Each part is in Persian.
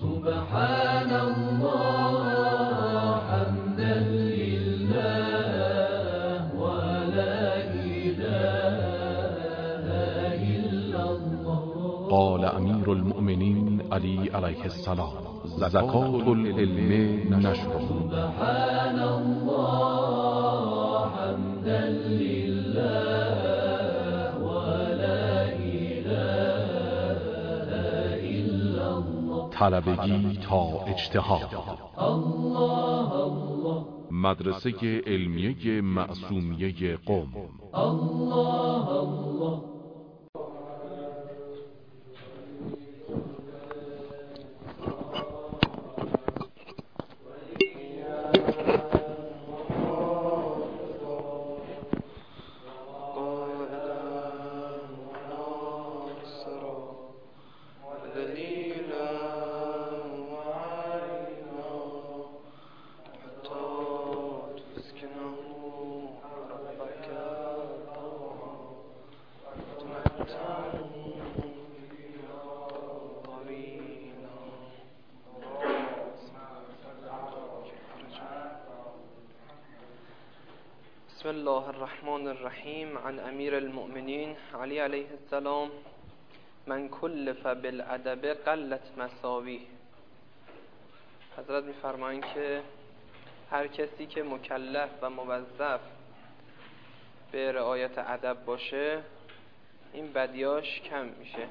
سبحان الله حمدا لله ولا إله إلا الله. قال امیر المؤمنین علی علیه السلام: زکات العلم نشر. سبحان الله حمدا لله ولا إله إلا الله. طلبگی تا اجتهاد. الله الله. مدرسه علمیه معصومیه قم. الله الله. بسم الله الرحمن الرحیم. عن امیر المؤمنین علی علیه السلام: من کلف بالادب قلت مساوی. حضرت می‌فرمایند که هر کسی که مکلف و موظف به رعایت ادب باشه این بدیاش کم میشه.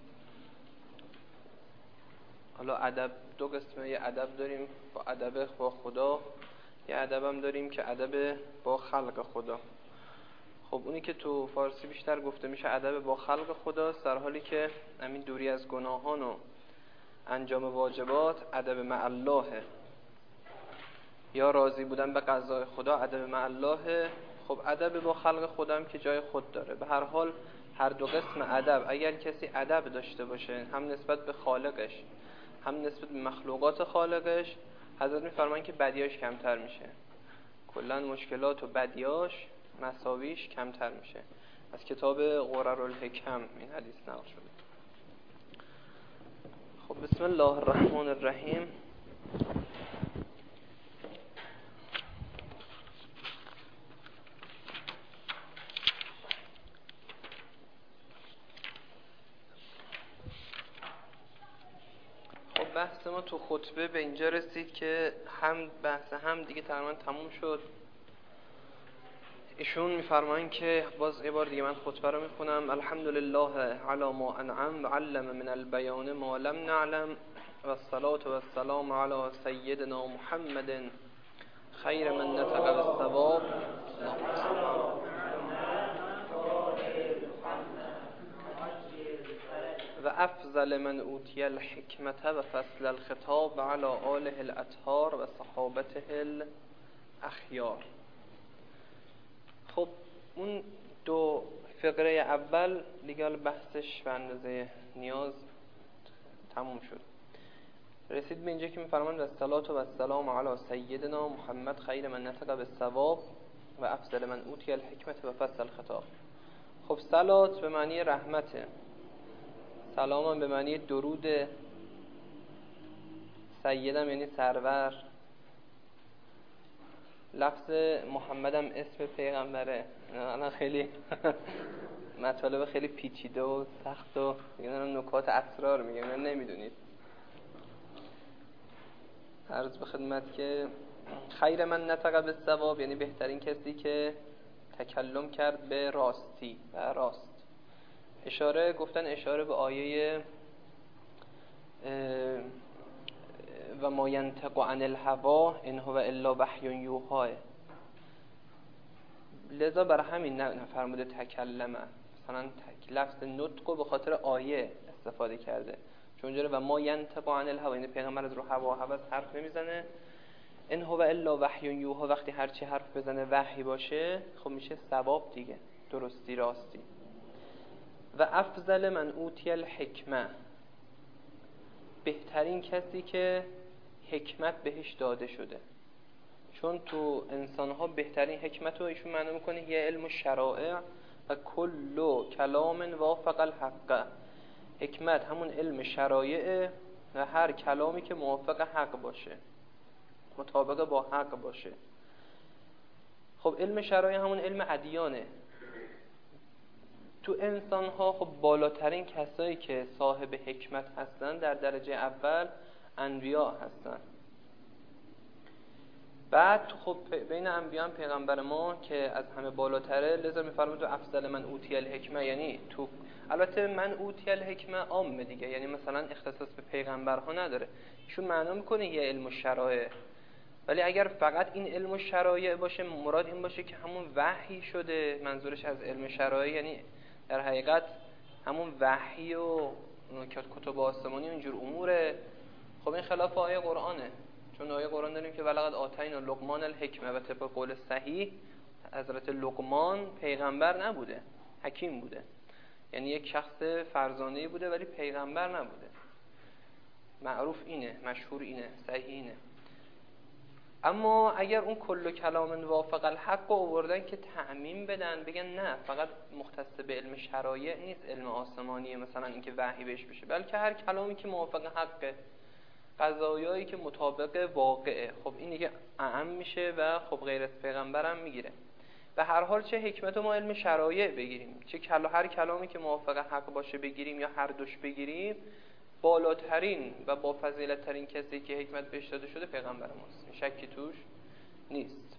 حالا ادب دو قسمه، یه ادب داریم با ادب با خدا، یه ادب هم داریم که ادب با خلق خدا. خب اونی که تو فارسی بیشتر گفته میشه ادب با خلق خداست، در حالی که همین دوری از گناهان و انجام واجبات ادب مع الله، یا راضی بودن به قضای خدا ادب مع الله. خب ادب با خلق خدا هم که جای خود داره. به هر حال هر دو قسم ادب، اگر کسی ادب داشته باشه هم نسبت به خالقش هم نسبت به مخلوقات خالقش، حضرت می‌فرمایند که بدیاش کمتر میشه. کلا مشکلات و بدیاش مساویش کمتر میشه. از کتاب غرر الحکم این حدیث نقل شده. خب بسم الله الرحمن الرحیم. بحث ما تو خطبه به اینجا رسید که بحث هم دیگه تقریبا تموم شد. ایشون میفرمایند که باز یه بار دیگه من خطبه رو میخونم: الحمدلله علی ما انعم و علم من البیان ما لم نعلم و الصلاة و السلام علی سیدنا محمد خیر من نطق بالصواب و افضل من اوتی الحکمت و فصل الخطاب علی آله الاطهار و صحابته الاخیار. خب اون دو فقره اول دیگه بحثش به اندازه نیاز تموم شد. رسید به اینجا که میفرماند الصلاة و السلام علی سیدنا محمد خیر من نطق بالصواب و افضل من اوتی الحکمت و فصل الخطاب. خب صلات به معنی رحمته، سلام هم به معنی درود، سیدم یعنی سرور، لفظ محمد هم اسم پیغمبره. الان خیلی مطالب خیلی پیچیده و سخت و نکات اسرار میگم نمیدونید. عرض به خدمت که خیر من نطق بالصواب یعنی بهترین کسی که تکلم کرد به راستی و راست. اشاره به آیه و ما ینطق عن الهوا ان هو الا وحی یوحی. لذا برای همین نفرموده تکلمه، مثلا لفظ نطق به خاطر آیه استفاده کرده، چون جوره و ما ینطق عن الهوا یعنی پیغمبر از رو هوا و هوس حرف نمیزنه. ان هو الا وحی یوحی وقتی هرچی حرف بزنه وحی باشه خب میشه ثواب دیگه، درستی راستی. و افضل من اوتی الحکمه بهترین کسی که حکمت بهش داده شده، چون تو انسانها بهترین حکمت رو ایشون معنی میکنه یه علم شرائع و کل کلام وافق الحق. حکمت همون علم شرایع و هر کلامی که موافق حق باشه، مطابق با حق باشه. خب علم شرایع همون علم ادیانه. تو انسان ها خب بالاترین کسایی که صاحب حکمت هستن در درجه اول انبیا هستن. بعد خب بین انبیا هم پیغمبر ما که از همه بالاتره، لذا میفرمود افضل من اوتی الحکمه، یعنی تو البته من اوتی الحکمه عامه دیگه، یعنی مثلا اختصاص به پیغمبرها نداره، ایشون معنا میکنه یه علم و شرایع. ولی اگر فقط این علم و شرایع باشه، مراد این باشه که همون وحی شده، منظورش از علم شرایع یعنی در حقیقت همون وحی و کتب آسمانی و اینجور اموره. خب این خلاف آیه قرآنه، چون آیه قرآن داریم که ولقد آتینا لقمان الحکمه، و طبق قول صحیح حضرت لقمان پیغمبر نبوده، حکیم بوده، یعنی یک شخص فرزانه‌ای بوده ولی پیغمبر نبوده. معروف اینه، مشهور اینه، صحیح اینه. اما اگر اون کل کلام وافق الحق رو آوردن که تعمیم بدن، بگن نه فقط مختص به علم شرایع نیست، علم آسمانیه مثلا اینکه وحی بهش بشه، بلکه هر کلامی که موافق حقه، قضایایی که مطابق واقعه، خب این دیگه اعم میشه و خب غیر از پیغمبر هم میگیره. به هر حال چه حکمت ما علم شرایع بگیریم، چه هر کلامی که موافق حق باشه بگیریم یا هر دوش بگیریم، بالاترین و با فضیلت ترین کسی که حکمت بهش داده شده پیغمبر ماست، شکی توش نیست.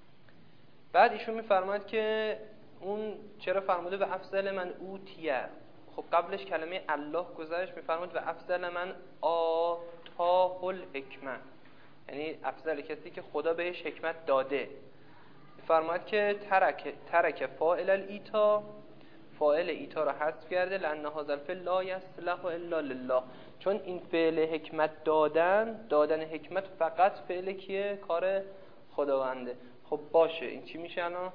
بعد ایشون میفرماید که اون چرا فرموده و افضل من اوتیه، خب قبلش کلمه الله گذاشت، میفرماید و افضل من آتاه الحکمه، یعنی افضل کسی که خدا بهش حکمت داده. میفرماید که ترک فاعل الایتا، فاعل ایتا را حذف کرده، لأن هذا الفعل لا یصلح الا لله، چون این فعل حکمت دادن حکمت فقط فعل کیه؟ کار خداونده. خب باشه، این چی میشه الان؟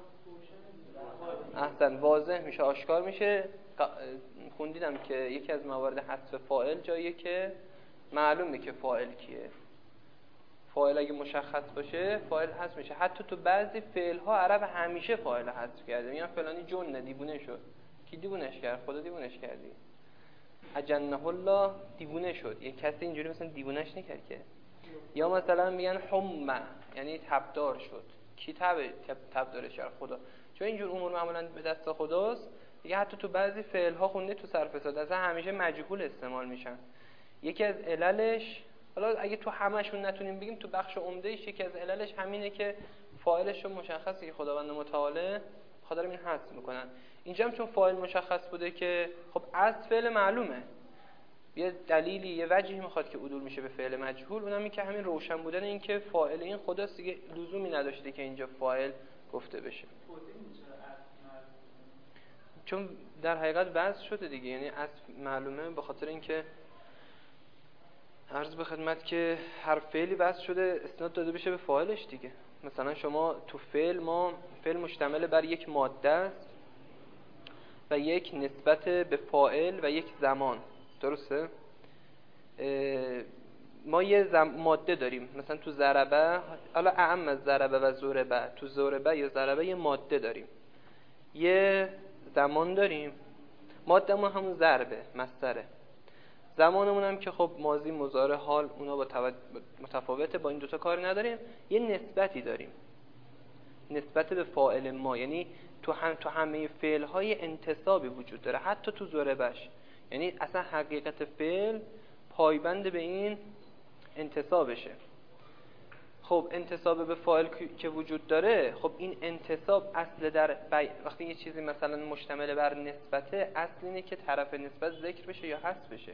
احسن، واضح میشه، آشکار میشه. خوندیدم که یکی از موارد حذف فاعل جاییه که معلومه که فاعل کیه. فاعل اگه مشخص باشه فاعل حذف میشه. حتی تو بعضی فعل ها عرب همیشه فاعل حذف کرده، میگن فلانی جن، دیوونه شد. کی دیوونش کرد؟ خدا دیوونش کردی. اجنه الله، دیوونه شد. یک کسی اینجوری مثلا دیوونش نکرد که. یا مثلا میگن حمه، یعنی تبدار شد. کی تبدارش کرد؟ خدا. چون اینجور امور معمولا به دست خداست دیگه. حتی تو بعضی فعل ها خونده تو صرف صاد اصلا همیشه مجهول استعمال میشن. یکی از عللش، حالا اگه تو همشون نتونیم بگیم، تو بخش عمدهش یکی از عللش همینه که فاعلش رو مشخصه که خداوند متعال، خدا رو این حذف میکنن. اینجا هم چون فاعل مشخص بوده که خب از فعل معلومه، یه دلیلی، یه وجهی میخواد که عدول میشه به فعل مجهول، اونم این که همین روشن بودن این که فاعل این خداست دیگه، لزومی نداشته که اینجا فاعل گفته بشه، چون در حقیقت وضع شده دیگه. یعنی از معلومه به خاطر اینکه عرض به خدمت که هر فعلی وضع شده اسناد داده بشه به فاعلش دیگه. مثلا شما تو فعل، ما فعل مشتمل بر یک ماده است و یک نسبت به فاعل و یک زمان، درسته؟ ما یه ماده داریم، مثلا تو ضربه، حالا اعم از ضربه و ضربه، تو ضربه یا ضربه یه ماده داریم، یه زمان داریم، ماده ما همون ضربه، مصدره. زمانمون هم که خب ماضی، مضارع، حال، اونا با متفاوته، با این دوتا کاری نداریم. یه نسبتی داریم، نسبت به فاعل ما، یعنی تو همه فعل های انتسابی وجود داره، حتی تو ضربش. یعنی اصلا حقیقت فعل پایبند به این انتسابشه. خب انتساب به فاعل که وجود داره، خب این انتساب اصل در وقتی یه چیزی مثلا مشتمل بر نسبته، اصل اینه که طرف نسبت ذکر بشه یا حذف بشه.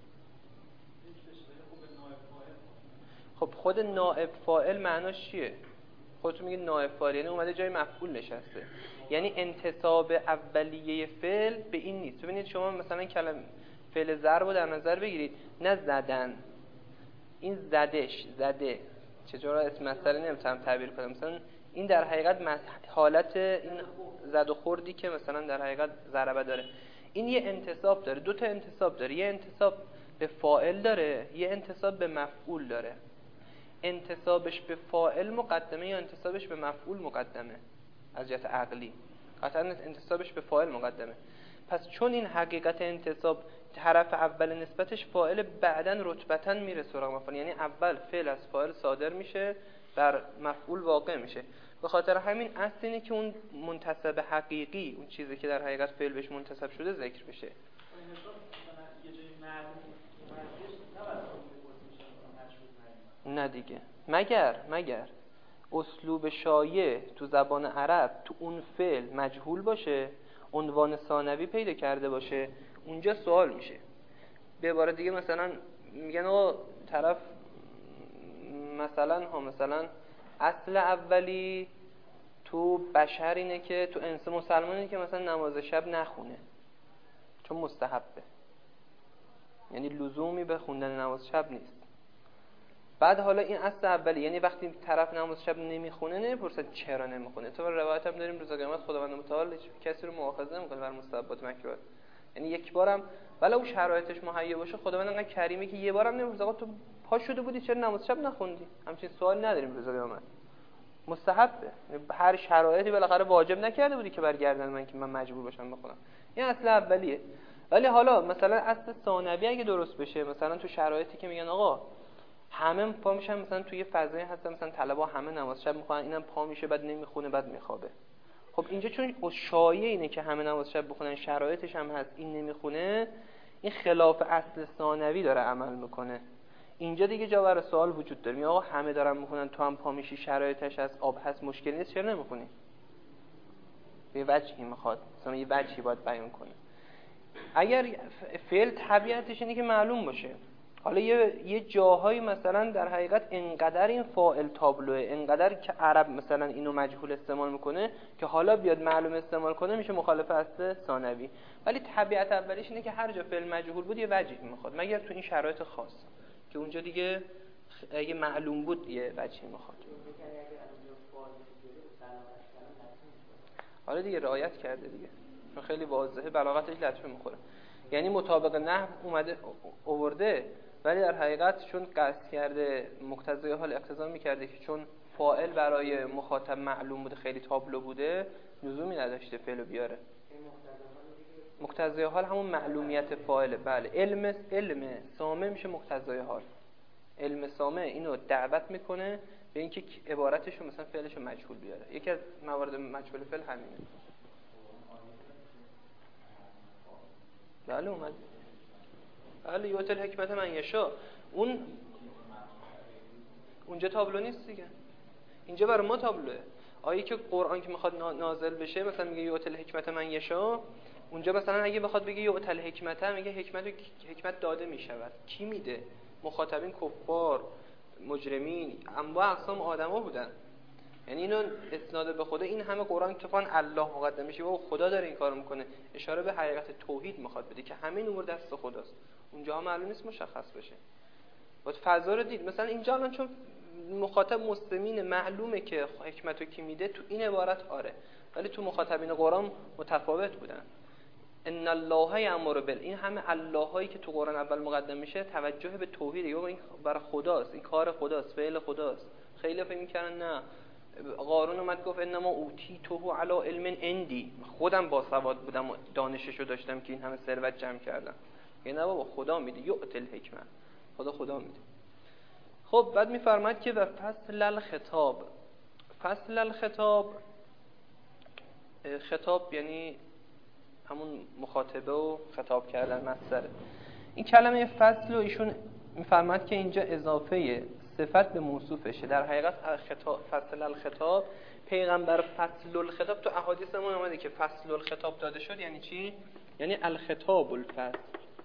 خب خود نائب فاعل معناش چیه؟ خودتون میگید نائب فاعل یعنی اومده جای مفعول نشسته، یعنی انتساب اولیه فعل به این نیست. ببینید شما مثلا کلمه فعل ضرب رو در نظر بگیرید، نه زدن، این زدش، زده، چجورا اسم مصدر نمیتونم تعبیر کنم، مثلا این در حقیقت حالت این زد و خوردی که مثلا در حقیقت ضربه داره، این یه انتساب داره، دو تا انتساب داره، یه انتساب به فاعل داره، یه انتساب به مفعول داره. انتسابش به فاعل مقدمه یا انتسابش به مفعول مقدمه؟ از جهت عقلی قطعا انتسابش به فاعل مقدمه. پس چون این حقیقت انتساب طرف اول نسبتش فاعل، بعدن رتبتا میره سراغ مفعول، یعنی اول فعل از فاعل صادر میشه بر مفعول واقع میشه. به خاطر همین اصل اینه که اون منتسب حقیقی، اون چیزی که در حقیقت فعل بهش منتسب شده ذکر بشه. نه دیگه، مگر اسلوب شایع تو زبان عرب تو اون فعل مجهول باشه، عنوان ثانوی پیدا کرده باشه، اونجا سوال میشه. به عبارت دیگه مثلا میگن آقا طرف مثلا اصل اولی تو بشر اینه که تو انسان مسلمانه که مثلا نماز شب نخونه چون مستحبه، یعنی لزومی به خوندن نماز شب نیست. بعد حالا این اصل اولی، یعنی وقتی طرف نماز شب نمیخونه نمیپرسد چرا نمیخونه. تو روایت هم داریم روز قیامت خداوند متعال کسی رو مؤاخذه نمیکنه بر مستحبات مکروه، یعنی یک بارم ولو شرایطش مهیا باشه خداوند انقدر کریمه که یه بارم نمیپرسه آقا تو پا شده بودی چرا نماز شب نخوندی. همچین سوال نداریم روز قیامت، مستحبه، هر شرایطی بالاخره واجب نکرده بودی که برگردن من که من مجبور باشم بخونم. این اصل اولیه. ولی حالا مثلا اصل ثانوی اگه درست بشه، مثلا تو شرایطی که میگن آقا همه پا میشن، مثلا توی فضایی هستن مثلا طلبا همه نماز شب میخونن، اینم پا میشه بعد نمیخونه بعد میخوابه. خب اینجا چون شایعه اینه که همه نماز شب بخونن، شرایطش هم هست این نمیخونه، این خلاف اصل ثانوی داره عمل میکنه. اینجا دیگه جا برای سوال وجود داره. آقا همه دارن میخونن تو هم پا میشی، شرایطش هست، آب هست، مشکلی نیست، چرا نمیخونی؟ به وجهی میخواد، مثلا یه وجهی باید بیان کنه. اگر فعل طبیعتش اینه که معلوم باشه، حالا یه جاهایی مثلا در حقیقت انقدر این فاعل تابلوه، انقدر که عرب مثلا اینو مجهول استعمال میکنه که حالا بیاد معلوم استعمال کنه میشه مخالف اصل ثانوی. ولی طبیعت اولیش اینه که هر جا فعل مجهول بود یه وجهی میخواد، مگر تو این شرایط خاص که اونجا دیگه اگه معلوم بود یه وجهی میخواد. حالا دیگه رعایت کرده دیگه، چون خیلی واضحه بلاغتش لطفه میخوره، یعنی مطابق نحو اومده آورده، ولی در حقیقت چون قصد کرده مقتضای حال اقتضا میکرده که چون فاعل برای مخاطب معلوم بوده، خیلی تابلو بوده، لزومی نداشته فعلو بیاره. مقتضای حال همون معلومیت فاعله. بله، علم سامع میشه مقتضای حال. علم سامع اینو دعوت میکنه به اینکه عبارتشو مثلا فعلشو مجهول بیاره. یکی از موارد مجهول فعل همینه. بله اومد. بله یوت الحکمت من یشا، اونجا تابلو نیست دیگه، اینجا برای ما تابلوه. آیه که قرآن که میخواد نازل بشه مثلا میگه یوت الحکمت من یشا، اونجا مثلا اگه بخواد بگه یوت الحکمت میگه حکمت داده میشود. کی میده؟ مخاطبین کفار، مجرمین، انواع اقسام آدما بودن. یعنی اینو اسناد به خدا، این همه قرآن اتفاقا الله مقدم میشه و خدا داره این کارو میکنه، اشاره به حقیقت توحید میخواد بده که همه امور دست خداست. اونجا معلوم نیست مشخص بشه. باید فضا رو دید. مثلا اینجا الان چون مخاطب مسلمین معلومه که حکمتو کی میده، تو این عبارت آره، ولی تو مخاطبین قرآن متفاوت بودن. ان الله یامر بال، این همه الله هایی که تو قرآن اول مقدم میشه توجه به توحیده، یا این برای خداست، این کار خداست، فعل خداست. خیلی فکر می‌کردن نه، قارون اومد گفت انما اوتیته علی علم عندی، خودم باسواد بودم و دانششو داشتم که این همه ثروت جمع کردم. یعنی نه بابا، خدا میده، یؤت الحکمه، خدا میده. خب بعد میفرماید که و فصل الخطاب، فصل الخطاب، خطاب یعنی همون مخاطبه و خطاب کردن مصدره. این کلمه فصل رو ایشون میفرماید که اینجا اضافه صفت به موصوفشه. در حقیقت فصل الخطاب، پیغمبر فصل الخطاب، تو احادیث ما اومده که فصل الخطاب داده شد. یعنی چی؟ یعنی الخطاب الفصل،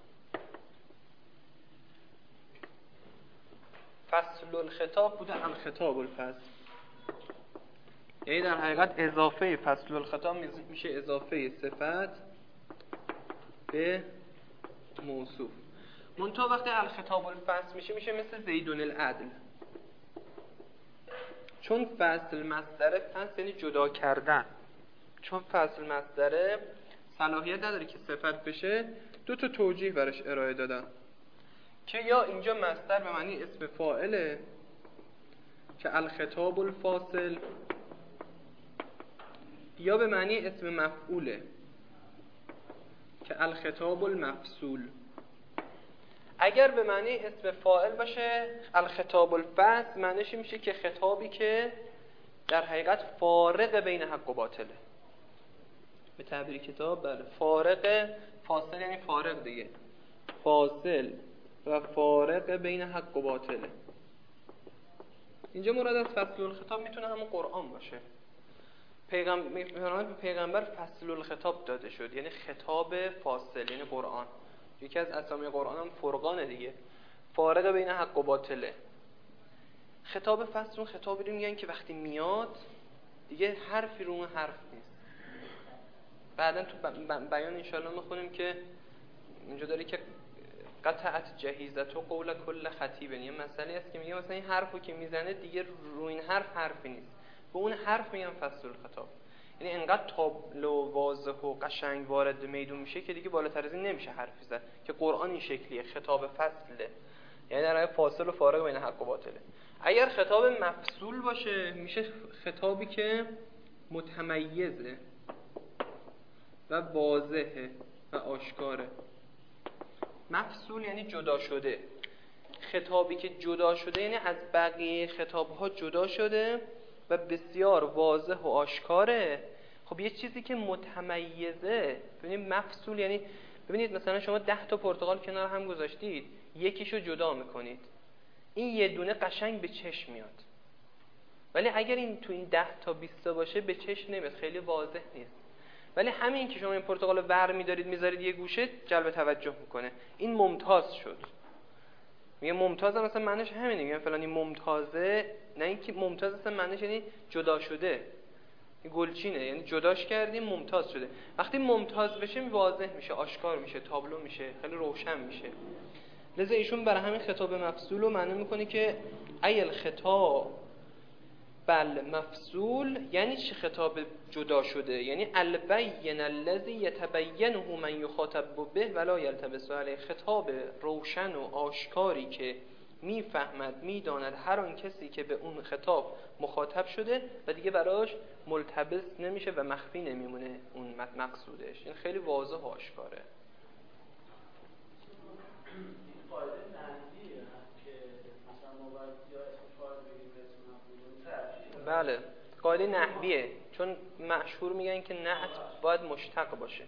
فصل الخطاب بوده الخطاب الفصل. یعنی در حقیقت اضافه فصل الخطاب میشه اضافه صفت به موصوف. منتها وقتی الخطاب الفصل میشه مثل زیدون العدل، چون فصل مصدره، فصل یعنی جدا کردن، چون فصل مصدره صلاحیت نداره که صفت بشه، دو تا توجیه براش ارائه دادن که یا اینجا مصدر به معنی اسم فاعله که الخطاب الفاصل، یا به معنی اسم مفعوله که الخطاب المفصول. اگر به معنی اسم فاعل باشه الخطاب الفصل معنیش میشه که خطابی که در حقیقت فارق بین حق و باطله. به تعبیر کتاب بله فارق، فاصل یعنی فارق دیگه، فاصل و فارق بین حق و باطله. اینجا مراد از فصل الخطاب میتونه همون قرآن باشه. پیغمبر فصل الخطاب داده شد، یعنی خطاب فاصل، یعنی قرآن. یکی از اسامی قرآن هم فرقانه دیگه، فارق بین حق و باطله. خطاب فصل اون خطابی رو میگن که وقتی میاد دیگه حرفی رو اون حرف نیست. بعدن تو بیان انشاءالله میخونیم که اینجا داره که قطعت جهیزت و قول کل خطیب، یعنی مسئله است که میگه مثلا این حرفو که میزنه دیگه رو این حرف حرفی نیست، به اون حرف میگن فصل الخطاب. یعنی انقدر تابلو واضح و قشنگ وارد میدون میشه که دیگه بالاتر از این نمیشه حرفی زد، که قرآن این شکلیه، خطاب فصله، یعنی در واقع فاصل و فارق بین حق و باطله. اگر خطاب مفصول باشه میشه خطابی که متمیزه و واضحه و آشکاره. مفصول یعنی جدا شده، خطابی که جدا شده یعنی از بقیه خطابها جدا شده و بسیار واضح و آشکاره. خب یه چیزی که متمیزه، ببینید مفصول یعنی ببینید مثلا شما 10 تا پرتقال کنار هم گذاشتید، یکیشو جدا میکنید، این یه دونه قشنگ به چشم میاد، ولی اگر این تو این 10 تا 20 تا باشه به چشم نمیاد، خیلی واضح نیست. ولی همین که شما این پرتقال رو ور می‌دارید میذارید یه گوشه جلب توجه میکنه، این ممتاز شد. میگه ممتاز هم مثلا معنیش همینه، میگن فلانی ممتازه، نه اینکه ممتاز اصلا معنیش یعنی جدا شده، این گلچینه، یعنی جداش کردیم ممتاز شده. وقتی ممتاز بشه واضح میشه، آشکار میشه، تابلو میشه، خیلی روشن میشه. لذا ایشون برای همین خطاب مفصول رو معنی میکنه که ایل خطاب بل مفصول، یعنی چه خطاب جدا شده؟ یعنی البین الذی یتبینه من یخاطب به ولا یلتبس علیه، خطاب روشن و آشکاری که میفهمد میداند هر آن کسی که به اون خطاب مخاطب شده و دیگه براش ملتبس نمیشه و مخفی نمیمونه اون مقصودش. این خیلی واضح و آشکاره. بله قاعده نحویه، چون مشهور میگن که نعت باید مشتق باشه.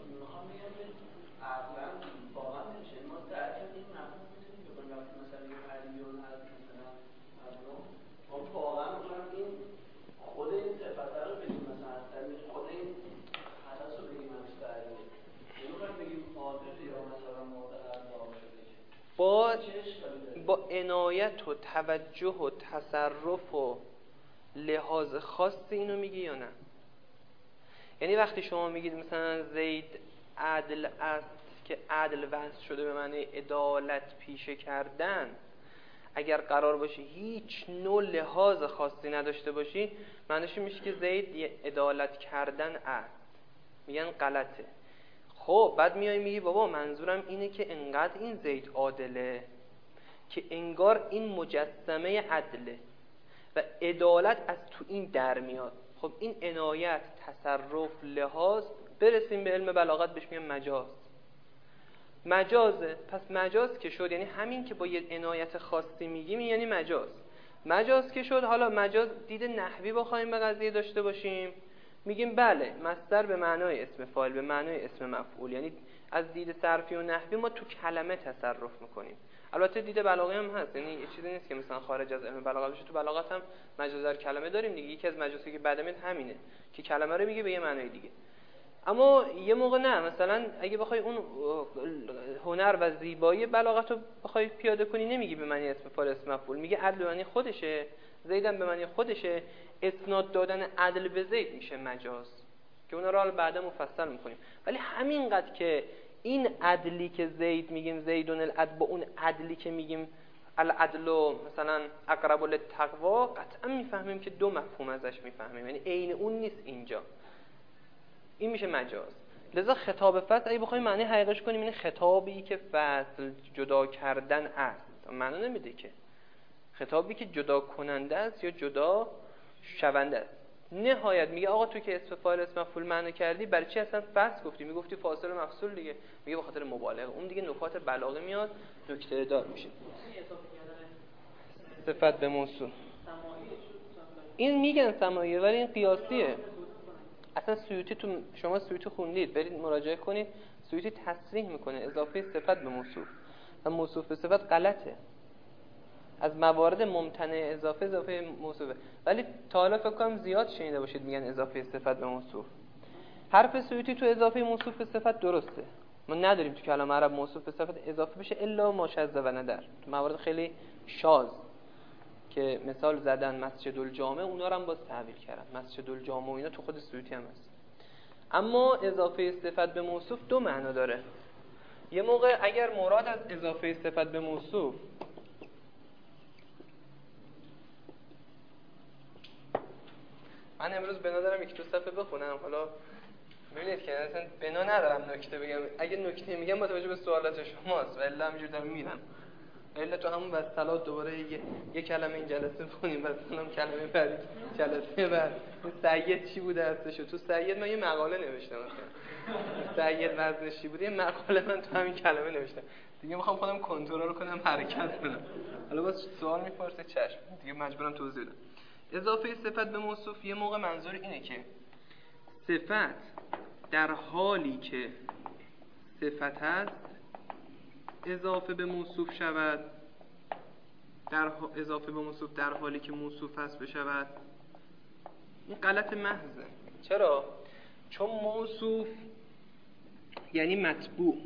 با عنایت و توجه و تصرف و لحاظ خاصی اینو میگی یا نه؟ یعنی وقتی شما میگید مثلا زید عدل است که عدل وصل شده به معنی عدالت پیشه کردن، اگر قرار باشه هیچ نوع لحاظ خاصی نداشته باشی معنیش میشه که زید عدالت کردن است، میگن غلطه. خب بعد میای میگی بابا منظورم اینه که انقدر این زید عادله که انگار این مجسمه عدله و عدالت از تو این در میاد. خب این عنایت، تصرف، لحاظ، برسیم به علم بلاغت بهش میگن مجاز. مجازه، پس مجاز که شد یعنی همین که با یه عنایت خاصی میگیم یعنی مجاز. مجاز که شد، حالا مجاز دید نحوی بخوایم به قضیه داشته باشیم میگیم بله مصدر به معنای اسم فاعل به معنای اسم مفعول، یعنی از دید صرفی و نحوی ما تو کلمه تصرف میکنیم. البته دید بلاغی هم هست، یعنی یه چیزی نیست که مثلا خارج از علم بلاغت بشه. تو بلاغت هم مجاز در کلمه داریم دیگه، یکی از مجازی که بعد میاد همینه که کلمه رو میگه به یه معنای دیگه. اما یه موقع نه، مثلا اگه بخوای اون هنر و زیبایی بلاغت رو بخوای پیاده کنی نمیگی به معنی اسم فاعل اسم مفعول، میگه عدل به معنی خودشه، زیدم به معنی خودشه، اسناد دادن عدل به زید میشه مجاز که اونا رو حالا بعدا مفصل میکنیم. ولی همینقدر که این عدلی که زید میگیم زیدون العدل با اون عدلی که میگیم العدل مثلا اقرب للتقوا قطعا میفهمیم که دو مفهوم ازش میفهمیم، یعنی عین اون نیست اینجا، این میشه مجاز. لذا خطاب فصل اگه بخوایم معنی حقیقیش کنیم این خطابی که فصل جدا کردن است، معنی نمیده که خطابی که جدا کننده است یا جدا شونده است. نهایت میگه آقا تو که اسم فاعل اسم مفعول معنی کردی برای چی اصلا فصل گفتی؟ میگفتی فاصله مفصول دیگه. میگه به خاطر مبالغه. اون دیگه نکات بلاغه میاد، نکته دار میشه. صفت به موصوف این میگن سماعیه، ولی این قیاسیه. اصلا سیوطی تو شما سیوطی خوندید، برید مراجعه کنید، سیوطی تصریح میکنه اضافه صفت به موصوف و موصوف به صفت غلطه. از موارد ممتنع اضافه موصوفه، ولی تا حالا فکر کنم زیاد شنیده باشید میگن اضافه صفت به موصوف. حرف سیوطی تو اضافه موصوف به صفت درسته. ما نداریم تو کلام عرب موصوف به صفت اضافه بشه الا ما شذ و ندر. تو موارد خیلی شاذ که مثال زدن مسجد الجامع، اونا رو هم باز تعبیر کردن. مسجد الجامع و اینا تو خود سیوطی هم هست. اما اضافه صفت به موصوف دو معنا داره. یه موقع اگر مراد از اضافه صفت به موصوف من امروز بنا دارم یک دو صفحه بخونم، حالا ببینید که اصلا بنا ندارم نکته بگم، اگه نکته میگم با توجه به سوالات شماست و الا همینجوری دارم میرم، الا تو همون وصلات دوباره یه کلمه این جلسه بخونیم و مثلا کلمه بعد جلسه بعد سید چی بوده هستش. تو سید من یه مقاله نوشتم، مثلا سید وزنش چی بوده، یه مقاله من تو همین کلمه نوشتم دیگه. میخوام خودم کنترل کنم، حرکت کنم. حالا باز سوال میپرسه چشم دیگه مجبورم توضیح بدم. اضافه صفت به موصوف یه موقع منظور اینه که صفت در حالی که صفت هست اضافه به موصوف شود، اضافه به موصوف در حالی که موصوف هست بشود. این غلط محضه. چرا؟ چون موصوف یعنی متبوع،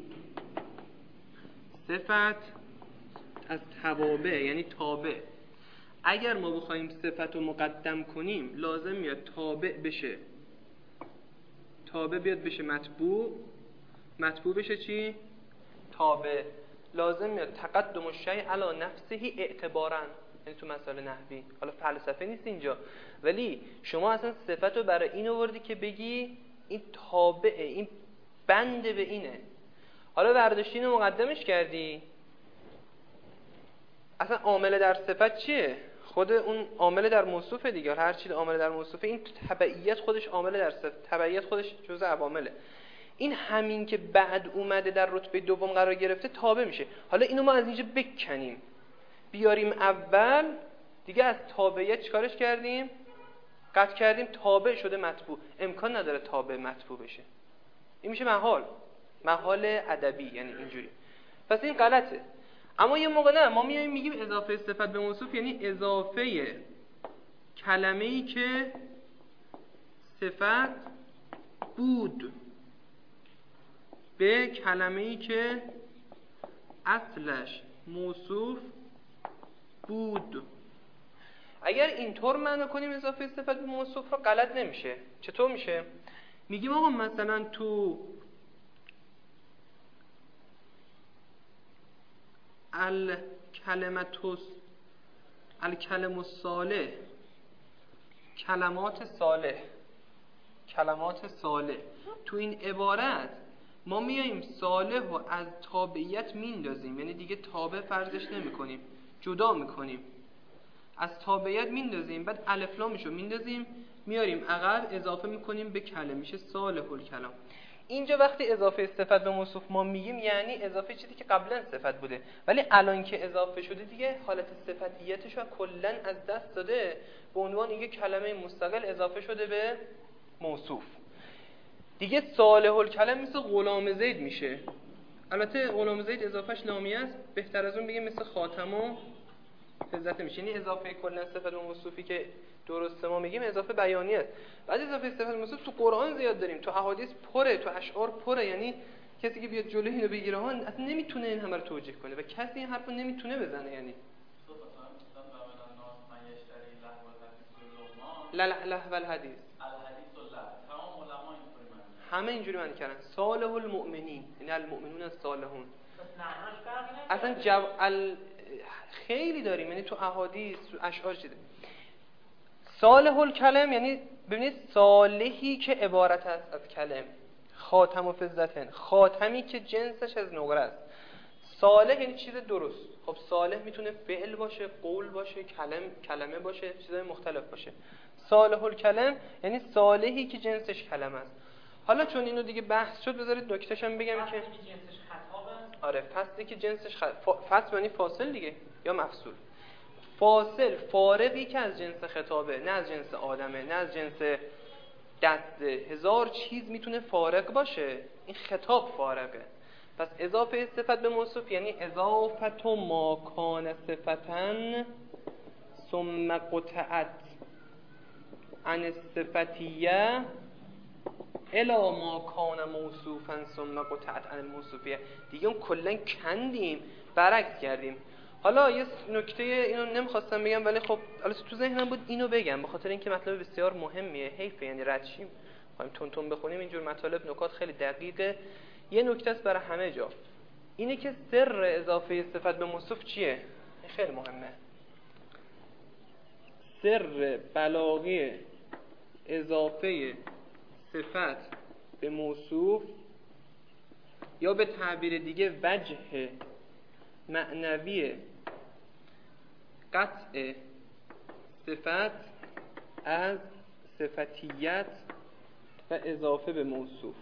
صفت از توابع یعنی تابع. اگر ما بخوایم صفت رو مقدم کنیم لازم میاد تابع بشه، تابع بیاد بشه متبوع، متبوع بشه چی؟ تابع. لازم میاد تقدم الشیء علی نفسه اعتباراً، یعنی تو مسائل نحوی. حالا فلسفه نیست اینجا، ولی شما اصلا صفت رو برای این آوردی که بگی این تابعه، این بند به اینه. حالا برداشتی اینو مقدمش کردی، اصلا عامل در صفت چیه؟ خود اون عامل در موصوفه دیگه. هر چی عامل در موصوفه، این تبعیت خودش عامل در صفت، تبعیت خودش جزء عوامله. این همین که بعد اومده در رتبه دوم قرار گرفته تابع میشه. حالا اینو ما از اینجا بکنیم بیاریم اول دیگه، از تابعیت چیکارش کردیم؟ قطع کردیم، تابع شده متبوع. امکان نداره تابع متبوع بشه. این میشه محال ادبی، یعنی اینجوری. پس این غلطه. اما یه موقع نه، ما میایم میگیم اضافه صفت به موصوف یعنی اضافه کلمه‌ای که صفت بود به کلمه‌ای که اصلش موصوف بود. اگر اینطور معنی کنیم اضافه صفت به موصوف رو غلط نمیشه. چطور میشه؟ میگیم آقا مثلا تو الکلم الصالح، کلمات صالح، تو این عبارت ما میاییم صالح رو از تابعیت میندازیم، یعنی دیگه تابع فرضش نمی کنیم، جدا میکنیم، از تابعیت میندازیم، بعد الف لامشو میندازیم میاریم عقب اضافه میکنیم به کلمه، میشه صالح الکلام. اینجا وقتی اضافه صفت به موصوف ما میگیم یعنی اضافه چیزی که قبلا صفت بوده، ولی الان که اضافه شده دیگه حالت صفتیتش رو کلا از دست داده، به عنوان یک کلمه مستقل اضافه شده به موصوف. دیگه صالح الکلام مثل غلام زید میشه. البته غلام زید اضافهش نامیه است، بهتر از اون بگیم مثل خاتم و فضت میشه. یعنی اضافه کلا صفت به موصوفی که درسته ما میگیم اضافه بیانی است. بعد اضافه صفت موصوف تو قرآن زیاد داریم، تو احادیث پره، تو اشعار پره. یعنی کسی که بیاد جلوی اینو بگیره ها اصلا نمیتونه این همه رو توجیه کنه و کسی این حرفو نمیتونه بزنه. یعنی لا لهو الحدیث، همه اینجوری معنی کردن. صالح المؤمنین یعنی المؤمنون الصالحون. اصلا خیلی داریم، یعنی تو احادیث تو اشعار شده. صالح الکلم یعنی ببینید صالحی که عبارت است از کلم، خاتم و فضتن، خاتمی که جنسش از نقره است، صالح یعنی چیز درست. خب صالح میتونه فعل باشه، قول باشه، کلمه باشه، چیزای مختلف باشه. صالح الکلم یعنی صالحی که جنسش کلمه است. حالا چون اینو دیگه بحث شد بذارید نکتهش هم بگم که جنسش خطابه. آره فصلی که جنسش فصل یعنی فاصل دیگه یا مفصول. فاصل فارغی که از جنس خطابه، نه از جنس آدمه، نه از جنس دسته. هزار چیز میتونه فارغ باشه، این خطاب فارغه. پس اضافه صفت به موصوف یعنی اضافت ما کان صفتن ثم قطعت عن الصفتیه الی ما کان موصوفا ثم قطعت عن الموصوفیه. دیگه اون کلا کندیم، برعکس کردیم. حالا یه نکته اینو نمیخواستم بگم ولی خب حالا تو ذهنم بود اینو بگم به خاطر اینکه مطلب بسیار مهمیه. حیف یعنی رد شیم خواهیم تون تون بخونیم اینجور مطالب، نکات خیلی دقیقه. یه نکته است برای همه جا، اینه که سر اضافه صفت به موصوف چیه؟ این خیلی مهمه. سر بلاغی اضافه صفت به موصوف یا به تعبیر دیگه وجه معنوی قطع صفت از صفتیت و اضافه به موصوف.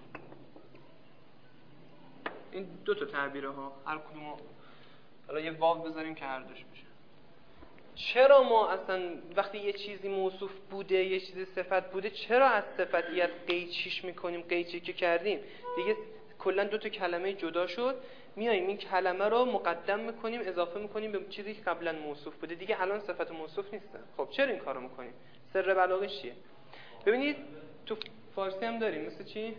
این دو تا تعبیره ها، هر کدوم حالا یه واو بذاریم که هر دوش بشه. چرا ما اصلا وقتی یه چیزی موصوف بوده، یه چیزی صفت بوده، چرا از صفتیت قیچیش میکنیم؟ قیچی که کردیم دیگه کلا دو تا کلمه جدا شد، میایم این کلمه رو مقدم میکنیم، اضافه میکنیم به چیزی که قبلا موصوف بوده، دیگه الان صفت موصوف نیستن. خب چرا این کارو میکنیم؟ سر بلاغش چیه؟ ببینید تو فارسی هم داریم مثل چی؟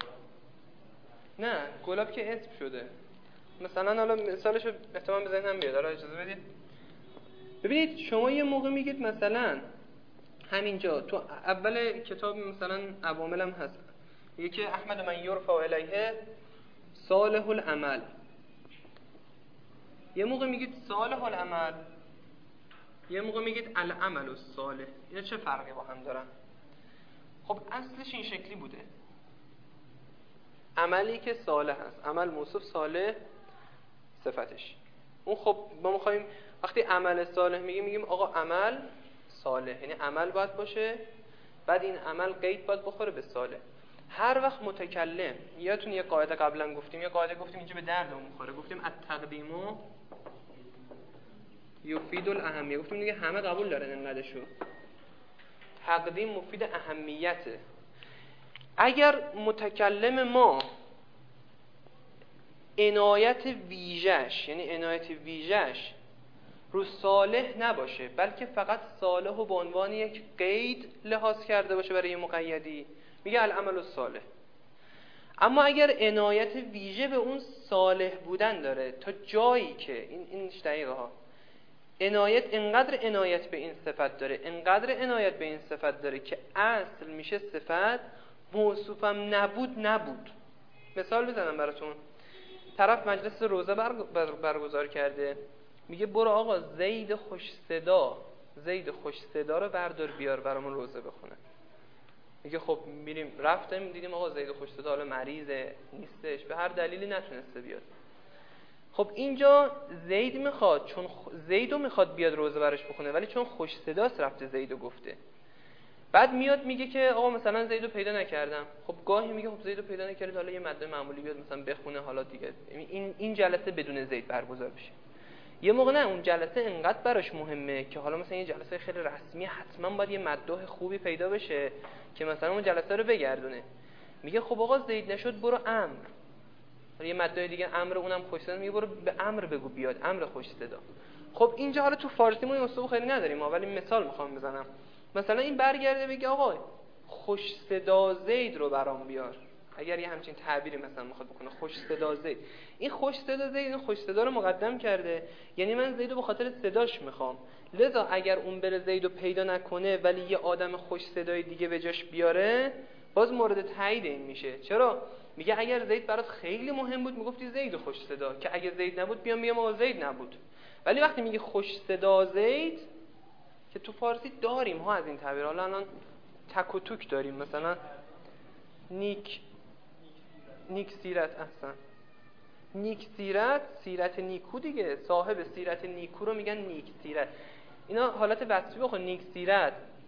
نه گلاب که اسم شده. مثلا حالا مثالشو احتمال به ذهنم بیاد، حالا اجازه بدید. ببینید شما یه موقع میگید مثلا همینجا تو اول کتاب مثلا عوامل هم هست، میگه که احمد من یرفع الیه صالح العمل. یه موقع میگید صالح العمل، یه موقع میگید العمل الصالح. اینا چه فرقی با هم دارن؟ خب اصلش این شکلی بوده، عملی که صالح هست، عمل موصوف، صالح صفتش. اون خب ما میخوایم وقتی عمل صالح میگیم آقا عمل صالح، یعنی عمل باید باشه، بعد این عمل قید باید بخوره به صالح. هر وقت متکلم، یادتون یه قاعده قبلا گفتیم، یه قاعده گفتیم اینجا به دردمون میخوره، گفتیم التقدیم یفید الاهمیه. گفتیم دیگه همه قبول دارن انقدرشو، تقدیم مفید اهمیته. اگر متکلم ما عنایت ویژش، یعنی عنایت ویژش رو صالح نباشه، بلکه فقط صالح و به عنوان یک قید لحاظ کرده باشه برای مقیدی، میگه العمل الصالح. اما اگر عنایت ویژه به اون صالح بودن داره تا جایی که اینش دقیقه ها، انقدر عنایت به این صفت داره، انقدر عنایت به این صفت داره که اصل میشه صفت، موصوفم نبود. مثال بزنم براتون. طرف مجلس روزه برگزار کرده، میگه برو آقا زید خوش صدا رو بردار بیار برامون روزه بخونه. میگه خب میریم، رفتیم دیدیم آقا زید خوش صدا حالا مریضه، نیستش، به هر دلیلی نتونسته بیاد. خب اینجا زید میخواد، چون زیدو میخواد بیاد روزه براش بخونه، ولی چون خوش صداست رفته زیدو گفته. بعد میاد میگه که آقا مثلا زیدو پیدا نکردم. خب گاهی میگه خب زیدو پیدا نکردید، حالا یه ماده معمولی بیاد مثلا بخونه، حالا دیگه این جلسه بدون زید برگزار بشه. یه موقع نه، اون جلسه انقدر براش مهمه که حالا مثلا یه جلسه خیلی رسمی، حتما باید یه مدح خوبی پیدا بشه که مثلا اون جلسه رو بگردونه. میگه خب آقا زید نشد برو امر، یه مدح دیگه امر، اونم خوش صدا، میگه برو به امر بگو بیاد، امر خوش صدا. خب اینجا حالا تو فارسی ما این اسلوب خیلی نداریم، ولی مثال میخوام بزنم. مثلا این برگرده بگه آقا خوش صدا زید رو برام بیار، اگر یه همچین تعبیری مثلا میخواد بکنه، خوش صدا زید. این خوش صدا زید، این خوش صدا رو مقدم کرده، یعنی من زید رو به خاطر صداش میخوام، لذا اگر اون بره زید رو پیدا نکنه ولی یه آدم خوش صدای دیگه به جاش بیاره، باز مورد تایید این میشه. چرا؟ میگه اگر زید برات خیلی مهم بود میگفتی زید خوش صدا، که اگه زید نبود بیام میگم آقا زید نبود. ولی وقتی میگه خوش صدا زید، که تو فارسی داریم ها از این تعبیر، حالا الان تک و توک داریم، مثلا نیک سیرت، احسن نیک سیرت، سیرت نیکو دیگه، صاحب سیرت نیکو رو میگن نیک سیرت. اینا حالت وصفی بخون، نیک سیرت،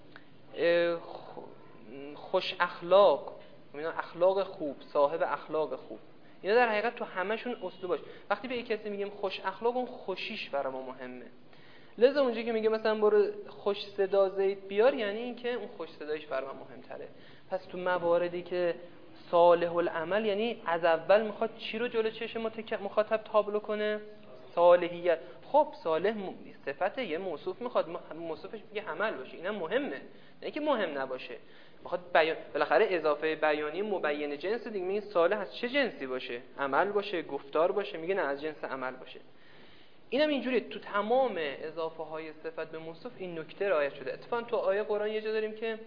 خوش اخلاق، اینا اخلاق خوب، صاحب اخلاق خوب. اینا در حقیقت تو همشون اسلوباش. وقتی به یک کسی میگیم خوش اخلاق، اون خوشیش برای ما مهمه. لذا اونجایی که میگه مثلا برو خوش صدا زید بیار، یعنی این که اون خوش صدایش برای من مهمتره. پس تو مواردی که صالح العمل، یعنی از اول میخواد چی رو جلو چشم مخاطب تابلو کنه؟ صالحیت. خب صالح صفته، یه موصوف میخواد، موصوفش میگه عمل باشه، اینم مهمه، نه که مهم نباشه. میخواد بالاخره اضافه بیانی مبین جنس دیگه، میگه صالح از چه جنسی باشه؟ عمل باشه، گفتار باشه، میگه نه از جنس عمل باشه. اینم اینجوریه تو تمام اضافه های صفت به موصوف این نکته رعایت شده. اتفاقا تو آیه قرآن یه جا داریم که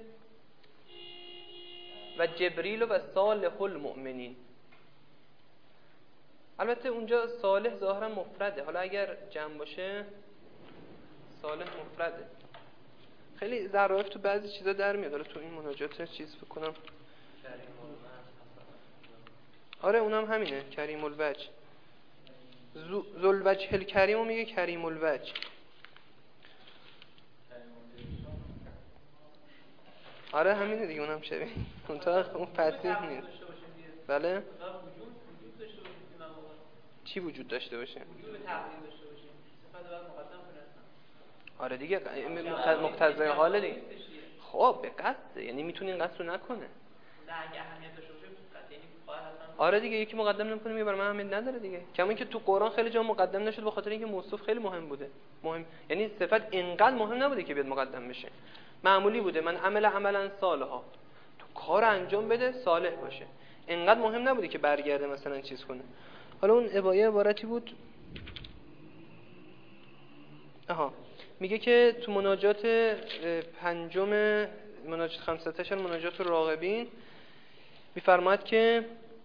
و جبریل و صالح المؤمنین. البته اونجا صالح ظاهرا مفرده، حالا اگر جمع باشه صالح مفرده. خیلی ظرافت تو بعضی چیزا در میاد. حالا تو این مناجات چیز بکنم، آره اونم همینه، کریم الوجه. ذوالوجه الکریم میگه کریم الوجه. آره همینه دیگه، اونم شبیه اون فصیح نیست. بله چی وجود داشته باشه؟ آره دیگه مقتضای حال دیگه. خب به قصد، یعنی میتونی این قصد رو نکنه. آره دیگه، یکی مقدم نمی‌کنه میگه برای من اهمیت نداره دیگه. کما اینکه تو قرآن خیلی جا مقدم نشد به خاطر اینکه موصوف خیلی مهم بوده. یعنی صفت اینقدر مهم نبوده که بیاد مقدم بشه. معمولی بوده، من عملا صالحا، تو کار انجام بده صالح باشه. اینقدر مهم نبوده که برگرده مثلا چیز کنه. حالا اون عبارتی بود، میگه که تو مناجات پنجم، مناجات 15 مناجات راغبین میفرماید که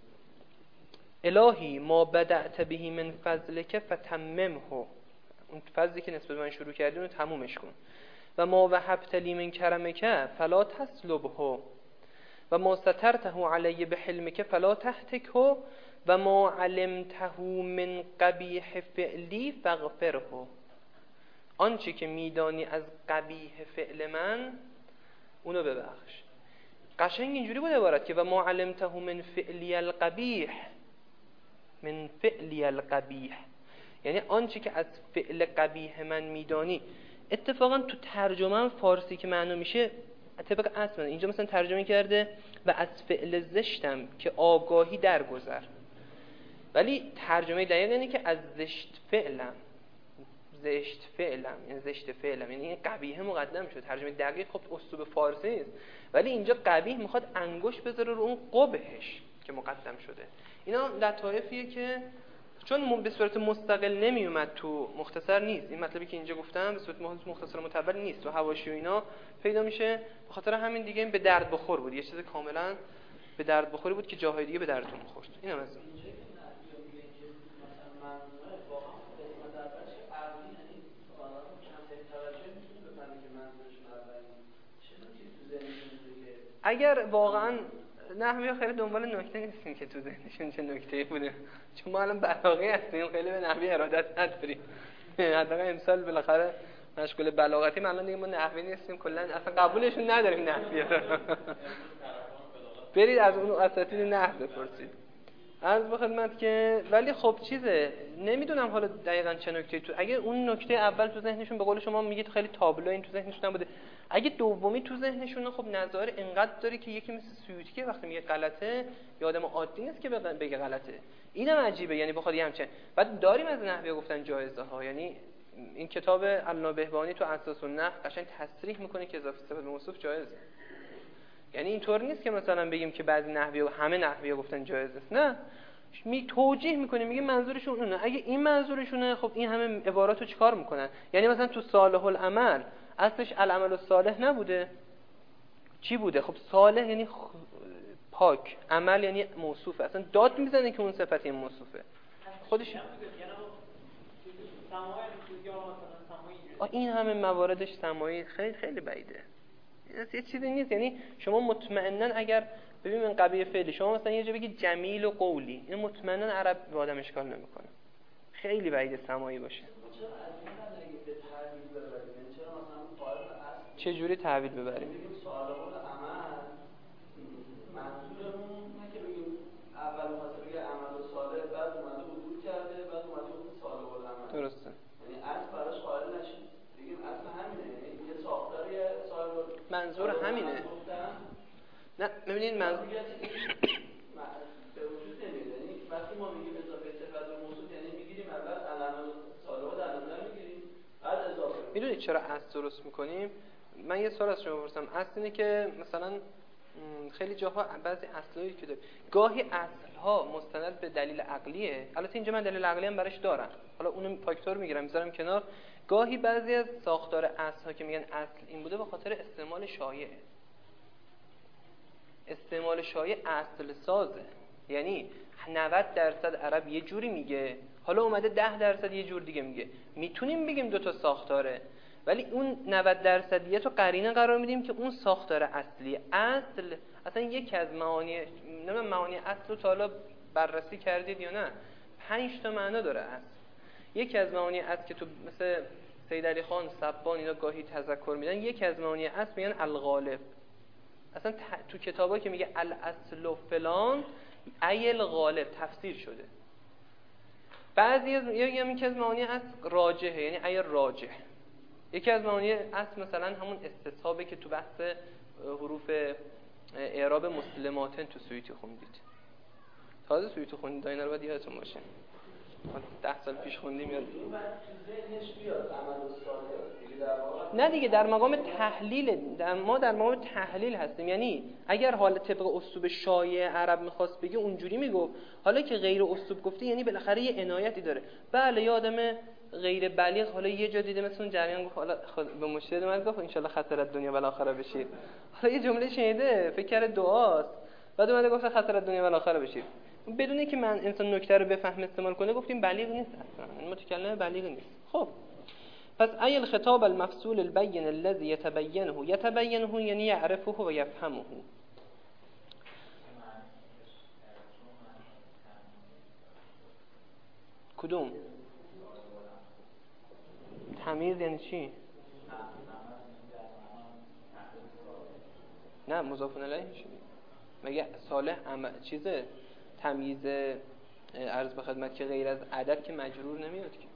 الهی ما بدأت به من فضلک فتممه، اون فضلی که نسبت به من شروع کردی اون تمومش کن. و ما وهبت لی من کرمک فلا تسلبه و ما سترته علی بحلمک فلا تهتکه و ما علمته من قبیح فعلی فاغفره. آنچه که میدانی از قبیح فعل من اونو ببخش. قشنگ اینجوری بود عبارت که و ما علمته من فعلی القبیح، من فعلی القبیح، یعنی آنچه که از فعل قبیح من میدانی. اتفاقا تو ترجمه فارسی که معنی میشه طبق اصل اینجا مثلا ترجمه کرده و از فعل زشتم که آگاهی درگذر، ولی ترجمه دقیق اینه که از زشت فعلم، یعنی زشت فعلم، یعنی این قبیح مقدم شد. ترجمه دقیق خب اسلوب فارسی نیست، ولی اینجا قبیح میخواد انگشت بذاره رو اون قبحش که مقدم شده. اینا لطایفیه که چون به صورت مستقل نمی اومد تو مختصر نیست، این مطلبی که اینجا گفتم به صورت مختصر متول نیست، تو حواشی و اینا پیدا میشه. به خاطر همین دیگه این به درد بخور بود، یه چیز کاملا به درد بخوری بود که جاهای دیگه به دردتون می‌خورد. اینم از این. اگر واقعا نحوی خیلی دنبال نکته نیستیم که تو ذهنشون چه نکته‌ای بوده، چون ما الان بلاغی هستیم خیلی به نحوی ارادت نداریم. حداقل امسال بالاخره مشغول بلاغتیم، الان دیگه ما نحوی نیستیم، کلا اصلا قبولشون نداریم نحوی رو. برید از اون اساتید نحو بپرسید. عرض به خدمت که ولی خب چیزه، نمیدونم حالا دقیقاً چه نکته تو، اگه اون نکته اول تو ذهنشون به قول شما میگید خیلی تابلو این تو ذهنشون نبوده، اگه دومی تو ذهنشون خب نظر اینقدر داره که یکی مثل سیوطی که وقتی میگه غلطه یا آدم عادی نیست که بگه غلطه، اینم عجیبه. یعنی بخواد یه همچین بعد داریم از نحوی گفتن جایزه ها، یعنی این کتاب علامه بهبانی تو اساس النحو قشنگ تصریح میکنه که اضافه صفت به موصوف جایزه. یعنی اینطور نیست که مثلا بگیم که بعضی نحوی و همه نحوی گفتن جایز است، نه، توجیه میکنه، میگه منظورشون اونه. اگه این منظورشونه خب این همه عباراتو چیکار میکنن؟ یعنی مثلا تو صالح العمل اصلش العمل الصالح نبوده، چی بوده؟ خب صالح یعنی پاک، عمل یعنی موصوف، اصلا داد میزنه که اون صفت این موصوفه خودش. این همه مواردش سماعی خیلی خیلی بعیده، این یه چیزی نیست. یعنی شما مطمئناً اگر ببین من قبیه فعلی شما مثلا یه جا بگید جمیل و قولی، این مطمئنا عرب به آدم اشکال نمیکنه، خیلی بعید سماعی باشه. چه جوری تحویل ببریم؟ درسته. یعنی اصل براش قائل نشید. بگیم اصل همینه، یعنی یه ساختاری صاحب منظور همینه. نه ببینید منظور به وجود نمیاد. یعنی وقتی ما میگیم اضافه صفت و موصوف یعنی میگیریم اول علم صالح در نظر میگیریم بعد اضافه. میدونید چرا اصل درست میکنیم؟ من یه سوال از شما بپرسم. اصل اینه که مثلا خیلی جاها بعضی اصلایی که داره گاهی اصلها مستند به دلیل عقلیه. البته اینجا من دلیل عقلی هم براش دارم، حالا اونم فاکتور میگیرم میذارم کنار. گاهی بعضی از ساختار اصلها که میگن اصل این بوده به خاطر استعمال شایع. استعمال شایع اصل سازه، یعنی 90% عرب یه جوری میگه، حالا اومده 10% یه جور دیگه میگه. میتونیم بگیم دو تا ساختاره، ولی اون 90% رو قرینه قرار میدیم که اون ساختار اصلی اصل اصلا یکی از معانی اصل رو تا حالا بررسی کردید یا نه؟ 5 تا معنا داره اصل. یکی از معانی اصل که تو مثل سید علی خان سبان اینا گاهی تذکر میدن، یکی از معانی اصل میگن الغالب. اصلا تو کتابا که میگه الاصل و فلان ای الغالب تفسیر شده. بعضی از یکی از معانی اصل راجحه، یعنی ای راجح. یکی از معانی اصل مثلا همون استصحابه که تو بحث حروف اعراب مسلماتن تو سویتی خوندید. تازه سویتی خوندید اینا رو باید یادتون باشه. 10 سال پیش خوندیم یاد. نه دیگه در مقام تحلیل، ما در مقام تحلیل هستیم. یعنی اگر حالا طبق اسلوب شایع عرب می‌خواست بگه اونجوری میگفت، حالا که غیر اسلوب گفته یعنی بالاخره یه عنایتی داره. بله یه آدم غیر بلیغ حالا یه جا دیده مثلا جریان گفت حالا به مشهد من گفت ان شاء الله خسارت دنیا و آخره بشید. حالا یه جمله شنیده فکر کرده دعاست، بعد اومده گفت خسارت دنیا و آخره بشید. بدون اینکه من انسان نکته رو بفهم استعمال کنه گفتیم بلیغ نیست اصلا، متکلم بلیغ نیست. خب پس ای الخطاب المفصول البین الذي يتبينه یعنی يعرفه و يفهمه. کدوم؟ تمیز یعنی چی؟ نه مضاف الیه میشه. مگه صالح چیزه تمییز عرض به خدمت که غیر از عدد که مجرور نمیاد که.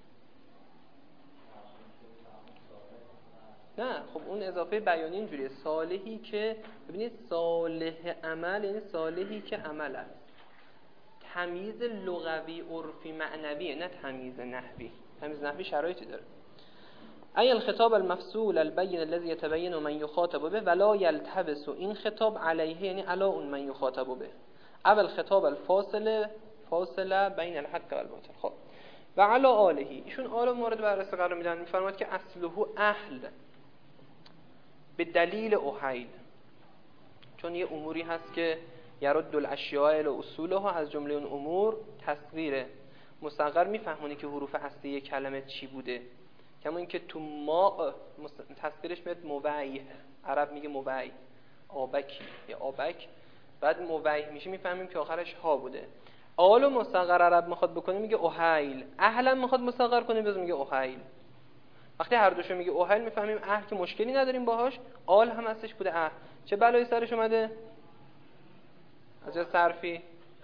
نه خب اون اضافه بیانی اینجوریه، صالحی که ببینید صالح عمل یعنی صالحی که عمل است. تمییز لغوی عرفی معنویه، نه تمییز نحوی. تمییز نحوی شرایطی داره. ای الخطاب المفصول البین الذي يتبين من يخاطب به ولا يلتبس، این خطاب علیه یعنی علی اون من يخاطب به. اول خطاب فاصله بین الحق و الباطل. خب و علی آله، ایشون آل مورد بررسی قرار میدن. میفرماید که اصله اهل به دلیل احیل، چون یه اموری هست که یرد الاشیاء الی اصولها، از جمله اون امور تصغیر مصغر میفهمونی که حروف اصلی کلمه چی بوده. کما اینکه تو ما تصغیرش میاد مویع، عرب میگه مویع، آبک یا آبک، بعد مویع میشه میفهمیم که آخرش ها بوده. آل مصغر عرب میخواد بکنه میگه احیل، اهلا میخواد مصغر کنه باز میگه احیل. وقتی هر دوشو میگه احیل میفهمیم اهل که مشکلی نداریم باهاش، آل هم هستش بوده اهل. چه بلایی سرش اومده؟ از جا صرفی؟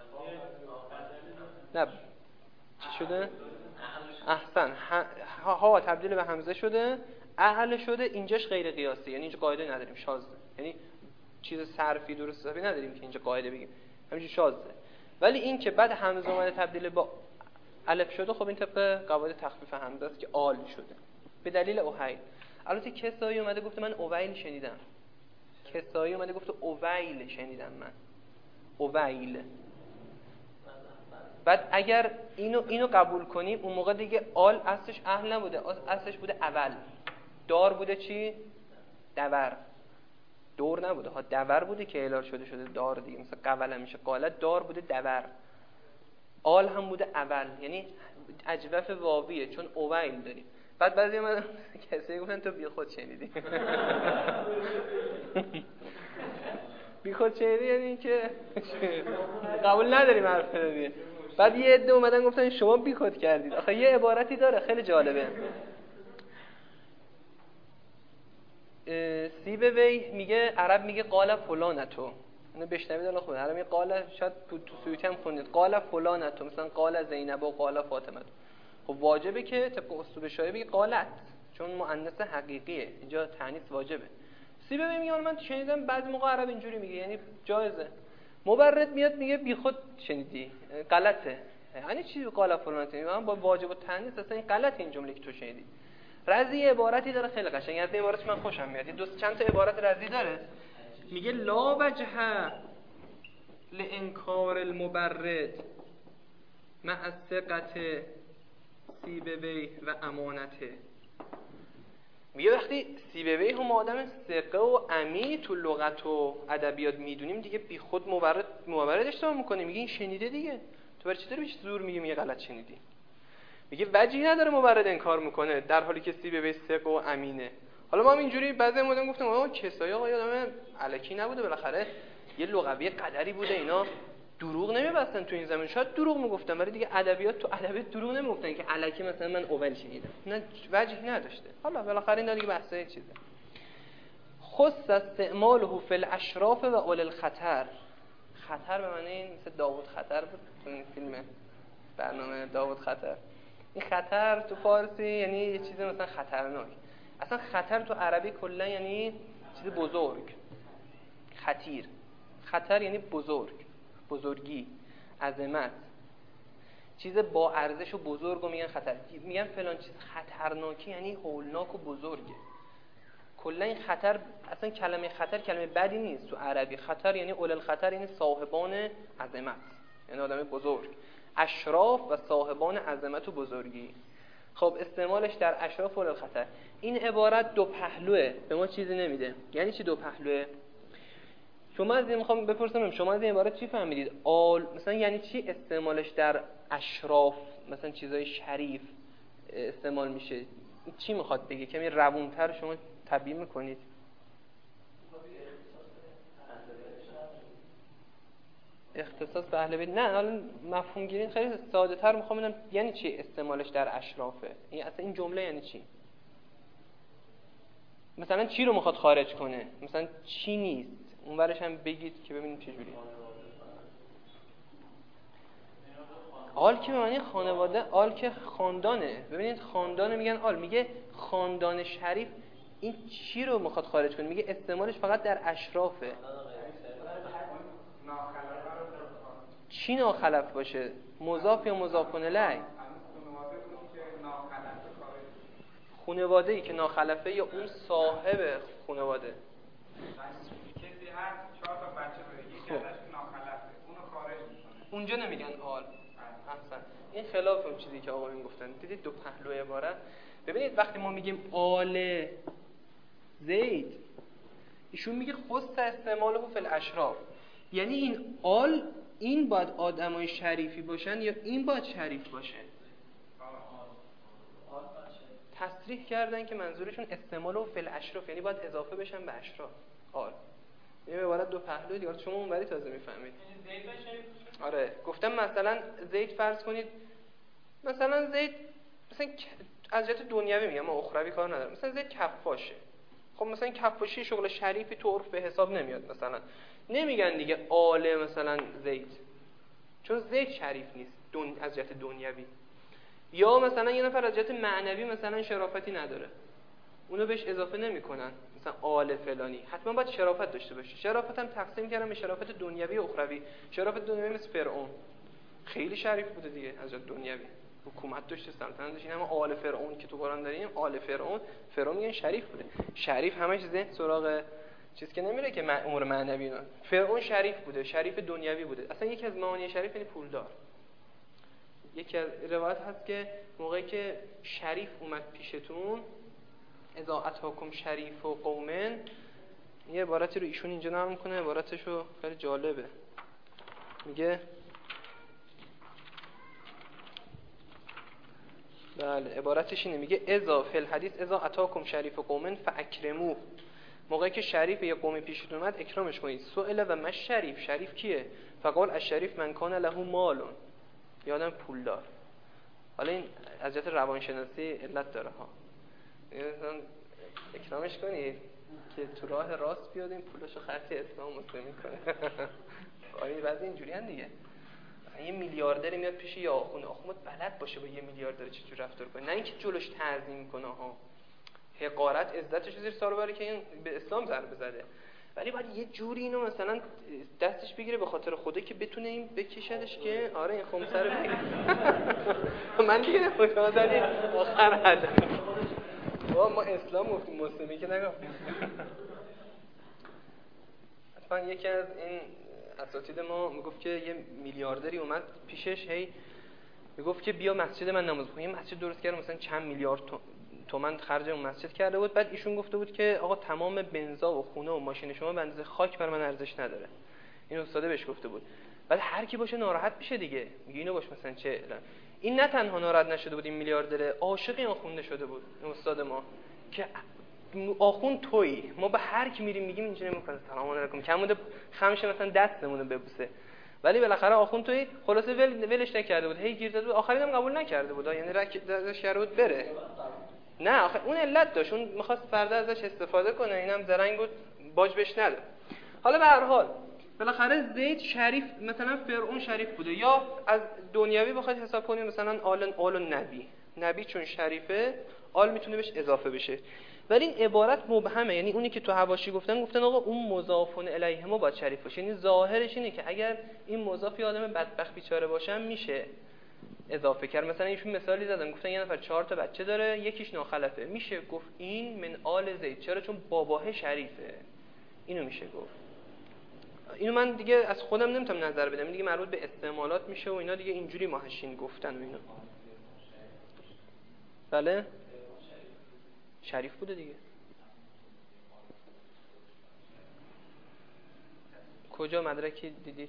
نه چی شده؟ احسن، ها تبدیل به همزه شده، اهل شده. اینجاش غیر قیاسی، یعنی اینجا قاعده نداریم، شاذه. یعنی چیز صرفی درست حسابی نداریم که اینجا قاعده بگیم، همینجوری شاذه. ولی این که بعد همزه اومده تبدیل با الف شده، خب این طبق قواعد تخفیف همزه است که آل شده به دلیل اوهیل. البته کسایی اومده گفته من اویل شنیدم، کسایی اومده گفته اویل شنیدم من، اویل. بعد اگر اینو قبول کنیم اون موقع دیگه آل اصلش اهل نبوده، اصلش بوده اول. دار بوده چی؟ دور. دور نبوده ها، دور بوده که اعلال شده دار دیگه، مثلا قول میشه قالت، دار بوده دور. آل هم بوده اول، یعنی اجوف واویه چون اویل داریم. بعد بعضی من کسی گفتن تو بی خود شنیدی. بیخود شنیدی یعنی این که قبول نداریم حرف دیگه. بعد یه عده اومدن گفتن شما بیخود کردید. آخه یه عبارتی داره خیلی جالبه. سیبوی میگه، عرب میگه قال فلانتو، اینو بشنوید الان خود عرب میگه قال، شاید تو سویتی هم خوندید قال فلانتو، مثلا قال زینب و قال فاطمه. خب واجبه که طبق اسلوب شایع بگی قالت، چون مؤنث حقیقیه، اینجا تأنیث واجبه. سیبوی میگه من شنیدم بعضی موقع عرب اینجوری میگه، یعنی جایزه. مبرد میاد میگه بیخود شنیدی، غلطه. یعنی چی قال فلانتو؟ من با واجب و تأنیث اصلا این غلطه این جمله که تو شنیدی. رضی عبارتی داره خیلی قشنگ، از این عبارتش من خوشم میاد. دو چند تا عبارت رضی داره. میگه لا وجه لانکار المبرد مع ثقت سیبوی و امانته. میگه وقتی سیبوی هم آدم ثقه و امی تو لغت و ادبیات میدونیم دیگه بی خود مبرد اشتباه میکنه. میگه این شنیده دیگه، تو برای چی داری بهش زور میگی غلط شنیدی؟ میگه وجهی نداره مبرد انکار میکنه در حالی که سیبوی ثقه و امینه. حالا ما هم اینجوری بعضی مدام گفتم آقا کسایی آقا آدم الکی نبوده، بالاخره یه لغوی قدری بوده، اینا دروغ نمیبستن تو این زمین. شاید دروغ میگفتن ولی دیگه ادبیات تو ادبیات دروغ نمیگفتن که الکی مثلا من اول شنیدم، نه وجهی نداشته. حالا بالاخره اینا دیگه بحثای چیزه. خص استعماله فی الاشراف و اول الخطر. خطر به معنی این مثل داوود خطر بود تو این فیلم برنامه داوود خطر. این خطر تو فارسی یعنی یه چیز مثلا خطرناک. اصلا خطر تو عربی کلا یعنی چیز بزرگ. خطیر، خطر یعنی بزرگ، بزرگی، عظمت، چیز با ارزش و بزرگ رو میگن خطر. میگن فلان چیز خطرناکی یعنی هولناک و بزرگه. کلا این خطر، اصلا کلمه خطر کلمه بدی نیست تو عربی. خطر یعنی اول الخطر، یعنی صاحبان عظمت، یعنی آدم بزرگ. اشراف و صاحبان عظمت و بزرگی. خب استعمالش در اشراف اول الخطر. این عبارت دو پهلوه، به ما چیزی نمیده. یعنی چی دو پهلوه؟ شما از این میخوام بپرسم شما از این عبارت چی فهمیدید؟ مثلا یعنی چی استعمالش در اشراف، مثلا چیزای شریف استعمال میشه؟ چی میخواد بگه؟ کمی روونتر شما تبیین میکنید. اختصاص به اهل بیت؟ نه حالا مفهوم گیری خیلی ساده تر میخوام بدم. یعنی چی استعمالش در اشرافه؟ این اصلا این جمله یعنی چی؟ مثلا چی رو میخواد خارج کنه؟ مثلا چی نیست؟ اونورش هم بگید که ببینیم چه جوریه. آل که معنی خانواده، آل که خاندانه. ببینید خاندانه میگن آل. میگه خاندان شریف. این چی رو میخواد خارج کنه؟ میگه استعمالش فقط در اشرافه. چی ناخلف باشه؟ مضاف یا مضاف الیه؟ خانواده‌ای که ناخلفه یا اون صاحب خانواده. کسی هست 4 تا بچه داره، یکی ازش ناخلفه، اونو خارج میکنه. اونجا نمیگن آل. احسن. این خلاف اون چیزی که آقایون گفتن. دیدید دو پهلو عبارت. ببینید وقتی ما میگیم آل زید، ایشون میگه خص استعماله فی الاشراف، یعنی این آل این باید آدمای شریفی باشن یا این باید شریف باشه؟ تصریح کردن که منظورشون استعماله فی الاشراف، یعنی باید اضافه بشن به اشراف. آل این عبارت دو پهلوی دیگه. شما اونوری تازه میفهمید. آره گفتم مثلا زید فرض کنید، مثلا زید مثلا از جهت دنیوی میگم، ما اخروی کار ندارم، مثلا زید کفاشه. خب مثلا کفاشی شغل شریفی تو عرف به حساب نمیاد. مثلا نمیگن دیگه آله مثلا زید، چون زید شریف نیست از جهت دنیوی. یا مثلا یه نفر از جهت معنوی مثلا شرافتی نداره، اونو بهش اضافه نمیکنن مثلا آل فلانی. حتما باید شرافت داشته باشه. شرافت هم تقسیم کردن به شرافت دنیوی و اخروی. شرافت دنیوی مثل فرعون خیلی شریف بوده دیگه از جهت دنیوی، حکومت داشته، سلطنت داشته. این هم آل فرعون که تو قرآن داریم، آل فرعون میگن شریف بوده. شریف همش ذهن سراغ چیز که نمیره که امور معنوی. فرعون شریف بوده، شریف دنیوی بوده. اصلا یکی از معانی شریف یعنی پولدار. یکی از روایت هست که موقعی که شریف اومد پیشتون، اذا اتاکم شریف و قومن، یه عبارتی رو ایشون اینجا نقل میکنه، عبارتشو خیلی جالبه. میگه بله عبارتش اینه، میگه اذا فی الحدیث اذا اتاکم شریف و قومن فاکرموه موقعی که شریف یه قومی پیشتون اومد اکرامش کنید. سئل و مش شریف، شریف کیه؟ فقال الشریف من کان له مالون، یادم پولدار. حالا این از جهت روانشناسی علت داره ها، مثلا اکرامش کنید که تو راه راست بیاد، این پولاشو خرج اسلام مسلمین کنه. آره بعضی اینجوری ان دیگه. یه میلیاردر میاد پیش یه آخوند بلد باشه با یه میلیاردر چجوری رفتار کنه، نه اینکه جلوش تعظیم کنه ها. حقارت عزتش زیر سوال ببره که این به اسلام ضربه زده، ولی باید یه جوری اینو مثلا دستش بگیره به خاطر خدا که بتونه این بکشدش که آره این خمسه رو بگیره. من دیگه متوازنی آخر حد ما اسلام گفتیم مسلمی که نگفتیم. اصلا یکی از این اساتید ما میگفت که یه میلیاردری اومد پیشش، هی میگفت که بیا مسجد من نماز بخون. یه مسجد درست کردم مثلا چند میلیارد تومن خرج اون مسجد کرده بود. بعد ایشون گفته بود که آقا تمام بنزا و خونه و ماشین شما به اندازه خاک بر من ارزش نداره. این استاد بهش گفته بود. بعد هر کی باشه ناراحت میشه دیگه، میگه اینو باش مثلا چه اعلان. این نه تنها ناراحت نشده بود، این میلیاردر عاشق این آخونده شده بود. این استاد ما که آخوند تویی، ما به هر کی میریم میگیم اینجوری نمیکنه سلام علیکم، کمونده خمشه مثلا دستمونو ببوسه، ولی بالاخره آخوند تویی. خلاصه ولش نکرده بود، هی گیر داده بود، آخرینم قبول نکرده بود، یعنی ازش کرد بره. نه آخه اون علت داشت، اون می‌خواست فردا ازش استفاده کنه، اینم زرنگ بود باج بهش نداد. حالا به هر حال بالاخره زید شریف، مثلا فرعون شریف بوده، یا از دنیوی بخواید حساب کنیم مثلا آل نبی چون شریفه آل میتونه بهش اضافه بشه، ولی این عبارت مبهمه. یعنی اونی که تو حواشی گفتن آقا اون مضافون الیه ما باید شریف باشه، یعنی ظاهرش اینه که اگر این مضاف آدم بدبخت بیچاره باشه میشه اضافه کرد. مثلا ایشون مثالی زدن، گفتن یه نفر 4 تا بچه داره، یکیش ناخلفه، میشه گفت این من آل زید، چرا؟ چون باباه شریفه. اینو میشه گفت. اینو من دیگه از خودم نمیتونم نظر بدم، دیگه مربوط به استعمالات میشه و اینا دیگه، اینجوری ماهشین گفتن و اینا. بله شریف بوده دیگه. کجا مدرکی دیدید؟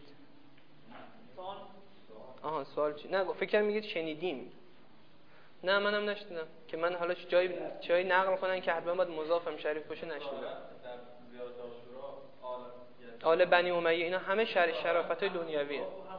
آها سوال چی؟ نه فکر کنم میگید شنیدیم. نه منم نشنیدم که من حالا جایی نقل میکنن که حتما باید مضافم شریف باشه، نشنیدم. آل بنی امیه اینا همه شرافت‌های دنیویه.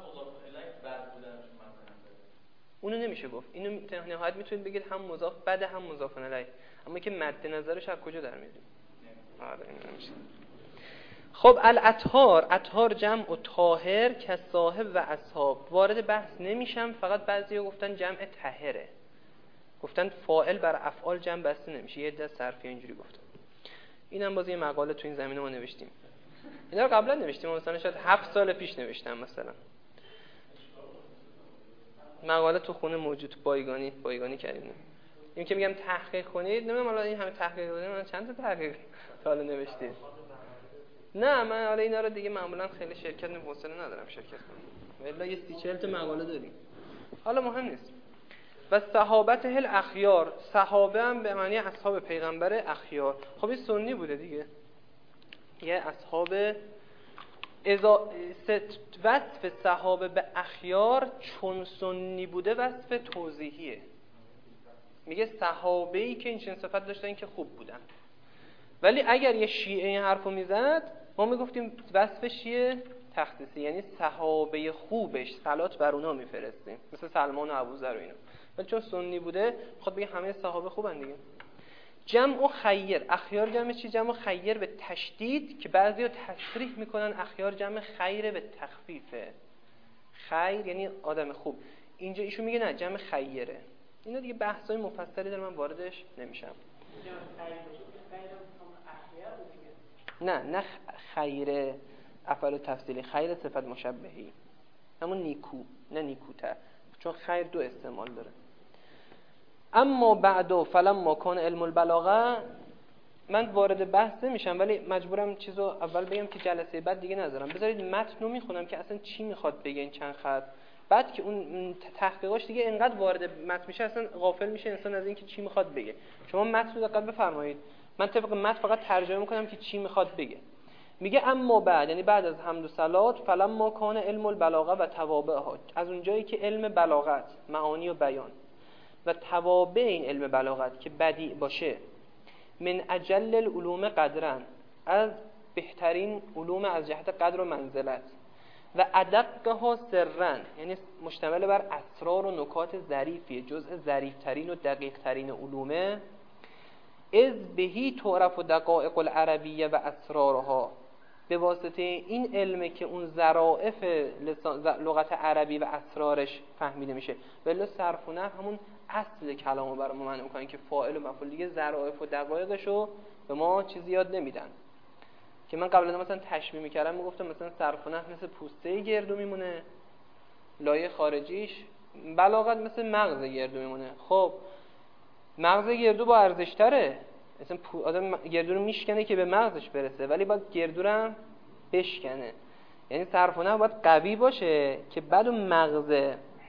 اونو نمیشه گفت. اینو نهایت میتونید بگید هم مضاف بده هم مضاف الیه، اما که مد نظرش از کجا در میاریم؟ آره این نمیشه. خب الاطهار جمع و طاهر که صاحب و اصحاب، وارد بحث نمیشم، فقط بعضیا گفتن جمع طاهره، گفتن فاعل بر افعال جمع بسته نمیشه، یه عده صرفی اینجوری گفتن. اینم باز یه مقاله تو این زمینه ما نوشتیم. اینا رو قبلا نوشتیم، مثلا شاید 7 سال پیش نوشتم، مثلا مقاله تو خونه موجود، تو بایگانی کردیم. این که میگم تحقیق کنید، نمیدونم حالا این همه تحقیق کنید، من چند تا تحقیق تا حالا نوشتید؟ نه من حالا اینا رو دیگه معمولا خیلی شرکت حوصله ندارم شرکت کنم، ولی یه 30-40 تا مقاله داریم، حالا مهم نیست. و صحابت هل اخیار، صحابه هم به معنی اصحاب پیغمبر اخیار. خب این سنی بوده دیگه، یه اصحاب وصف صحابه به اخیار چون سنی بوده وصف توضیحیه. میگه صحابه‌ای که این چنین صفت داشتن که خوب بودن، ولی اگر یه شیعه این حرفو میزد ما میگفتیم وصفش چیه؟ تخصیصی، یعنی صحابه خوبش صلات بر اونا میفرستیم، مثل سلمان و ابوذر و اینا. ولی چون سنی بوده خود بگه همه صحابه خوبن دیگه. جمع و خیر، اخیار جمع چی؟ جمع خیر به تشدید، که بعضیا تصریح میکنن اخیار جمع خیر به تخفیفه. خیر یعنی آدم خوب، اینجا ایشون میگه نه جمع خیره. اینا دیگه بحثای مفصلی داره، من واردش نمیشم. نه خیر افعال تفضیلی، خیر صفت مشبهی، همون نیکو نه نیکوتر، چون خیر 2 استعمال داره. اما بعدو فلما کان علم البلاغه، من وارد بحث نمیشم ولی مجبورم چیزو اول بگم که جلسه بعد دیگه نذارم. بذارید متن رو میخونم که اصلا چی میخواد بگه این چند خط، بعد که اون تحقیقاش دیگه انقدر وارد متن میشه اصلا غافل میشه انسان از این که چی میخواد بگه. شما متن رو دقت بفرمایید، من طبق متن فقط ترجمه میکنم که چی میخواد بگه. میگه اما بعد، یعنی بعد از حمد و صلات، فلما کان علم البلاغه و توابعها، از اونجایی که علم بلاغت، معانی و بیان و توابع این علم بلاغت که بدیع باشه، من اجل العلوم قدرن، از بهترین علوم از جهت قدر و منزلت و ادقها سرا، یعنی مشتمل بر اسرار و نکات ظریفیه، جزء ظریفترین و دقیقترین علومه. از بهی تعرف و دقائق العربیه و اسرارها، به واسطه این علمه که اون ظرائف لغت عربی و اسرارش فهمیده میشه. ولی صرف و نحو همون اصل کلامو برام معنی میکنن که فاعل و مفعول، دیگه ظرائف و دقایقشو به ما چیزی یاد نمیدن. که من قبلا مثلا تشبیه میکردم میگفتم مثلا صرف و نحو مثل پوسته گردو میمونه، لایه خارجیش، بلاغت مثل مغز گردو میمونه. خب مغز گردو با ارزش تره، مثلا آدم گردو رو میشکنه که به مغزش برسه، ولی باید گردو رو هم بشکنه. یعنی صرف و نحو باید قوی باشه که بعد اون مغز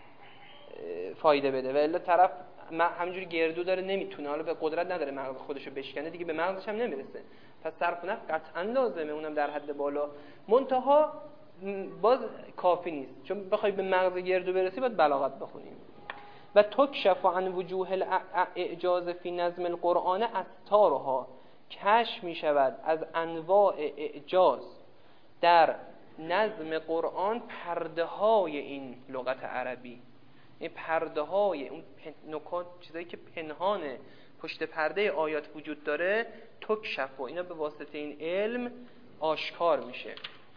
فایده بده، و الا طرف همینجوری گردو داره نمیتونه، حالا به قدرت نداره مغز خودشو بشکنه، دیگه به مغزش هم نمیرسه. پس صرف و نحو قطعا لازمه، اونم در حد بالا، منتها باز کافی نیست، چون بخوای به مغز گردو برسی باید بلاغت بخونیم. و تکشف عن وجوه الاعجاز فی نظم القرآن استارها، کشف می شود از انواع اعجاز در نظم قرآن پرده های این لغت عربی، این پرده های اون نکات، چیزایی که پنهانه پشت پرده آیات وجود داره، تکشف و اینا به واسطه این علم آشکار میشه.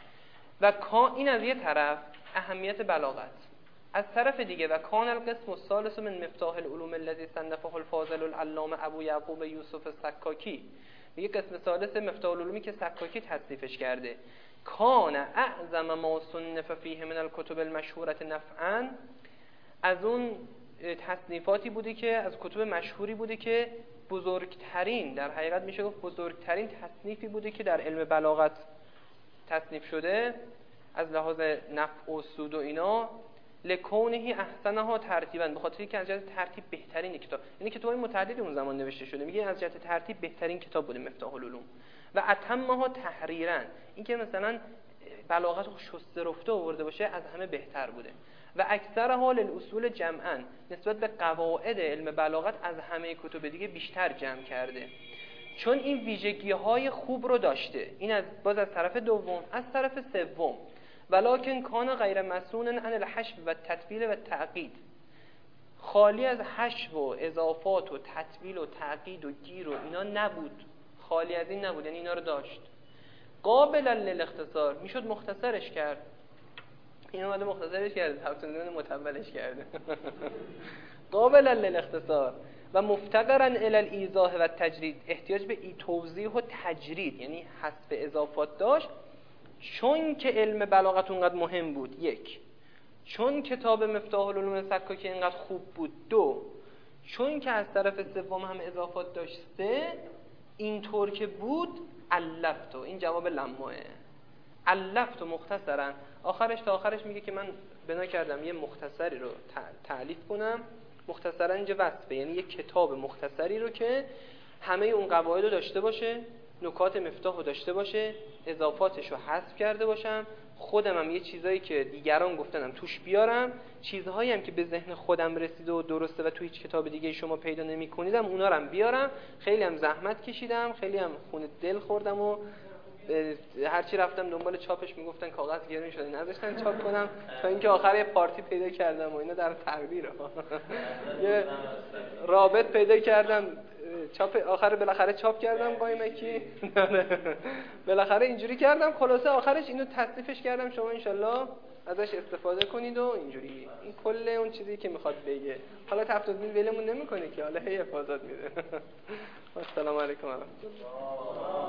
و این از یه طرف اهمیت بلاغت، از طرف دیگه و کان القسم الثالث من مفتاح العلوم الذي صنفه الفاضل العلامه ابو یعقوب یوسف السکاکی، میگه قسم ثالث مفتاح العلومی که سکاکی تصنیفش کرده، کان اعظم ما صنف فیه من الکتب المشهوره نفعا، از اون تصنیفاتی بوده که از کتب مشهوری بوده که بزرگترین، در حقیقت میشه گفت بزرگترین تصنیفی بوده که در علم بلاغت تصنیف شده از لحاظ نفع و سود و اینا، لکونهی احسنها ترتیبا، به خاطر اینکه از جهت ترتیب بهترین کتاب، یعنی کتابای متعددی اون زمان نوشته شده، میگه از جهت ترتیب بهترین کتاب بوده مفتاح العلوم. و اتمها تحریرا، اینکه مثلا بلاغت رو شسته رفته آورده باشه از همه بهتر بوده. و اکثر حال الاصول جمعا، نسبت به قواعد علم بلاغت از همه کتب دیگه بیشتر جمع کرده، چون این ویژگی‌های خوب رو داشته. این از باز از طرف دوم. از طرف سوم، ولکن کان غیر مسنون عن الحشو و تطویل و تعقید، خالی از حشو و اضافات و تطویل و تعقید و گیر و اینا نبود، خالی از این نبود، یعنی اینا رو داشت. قابل للاختصار، میشد مختصرش کرد. این اومده مختصرش کرده، تفسیر متولش کرده. قابل للاختصار و مفتقرا الی الایضاح و تجرید، احتیاج به توضیح و تجرید، یعنی حذف اضافات داشت، چون که علم بلاغت اونقدر مهم بود، یک، چون کتاب مفتاح العلوم سکاکی اینقدر خوب بود، دو، چون که از طرف سوم هم اضافات داشت، سه، اینطور که بود الفتو، این جواب لماه، الفتو مختصرا، آخرش تا آخرش میگه که من بنا کردم یه مختصری رو تألیف کنم. مختصرا اینجا وصفه، یعنی یه کتاب مختصری رو که همه اون قواعد رو داشته باشه، نکات مفتاح رو داشته باشه، اضافاتش رو حذف کرده باشم، خودم هم یه چیزایی که دیگران گفتنم توش بیارم، چیزهایی هم که به ذهن خودم رسیده و درسته و تو هیچ کتاب دیگه شما پیدا نمی‌کنیدم اونا رو هم بیارم. خیلی هم زحمت کشیدم، خیلی هم خون دل خوردم و هرچی رفتم دنبال چاپش میگفتن کاغذ گرون شده نذاشتن چاپ کنم، تا اینکه آخر یه پارتی پیدا کردم و اینا در تقدیره. یه رابط پیدا کردم، چاپ آخر بالاخره چاپ کردم قایمکی. بالاخره اینجوری کردم، خلاصه آخرش اینو تصنیفش کردم، شما انشالله ازش استفاده کنید و اینجوری. این کل اون چیزی که میخواد بگه، حالا تفصیل ولمون نمیکنه که، حالا هی افاضات میده. السلام علیکم و رحمت الله.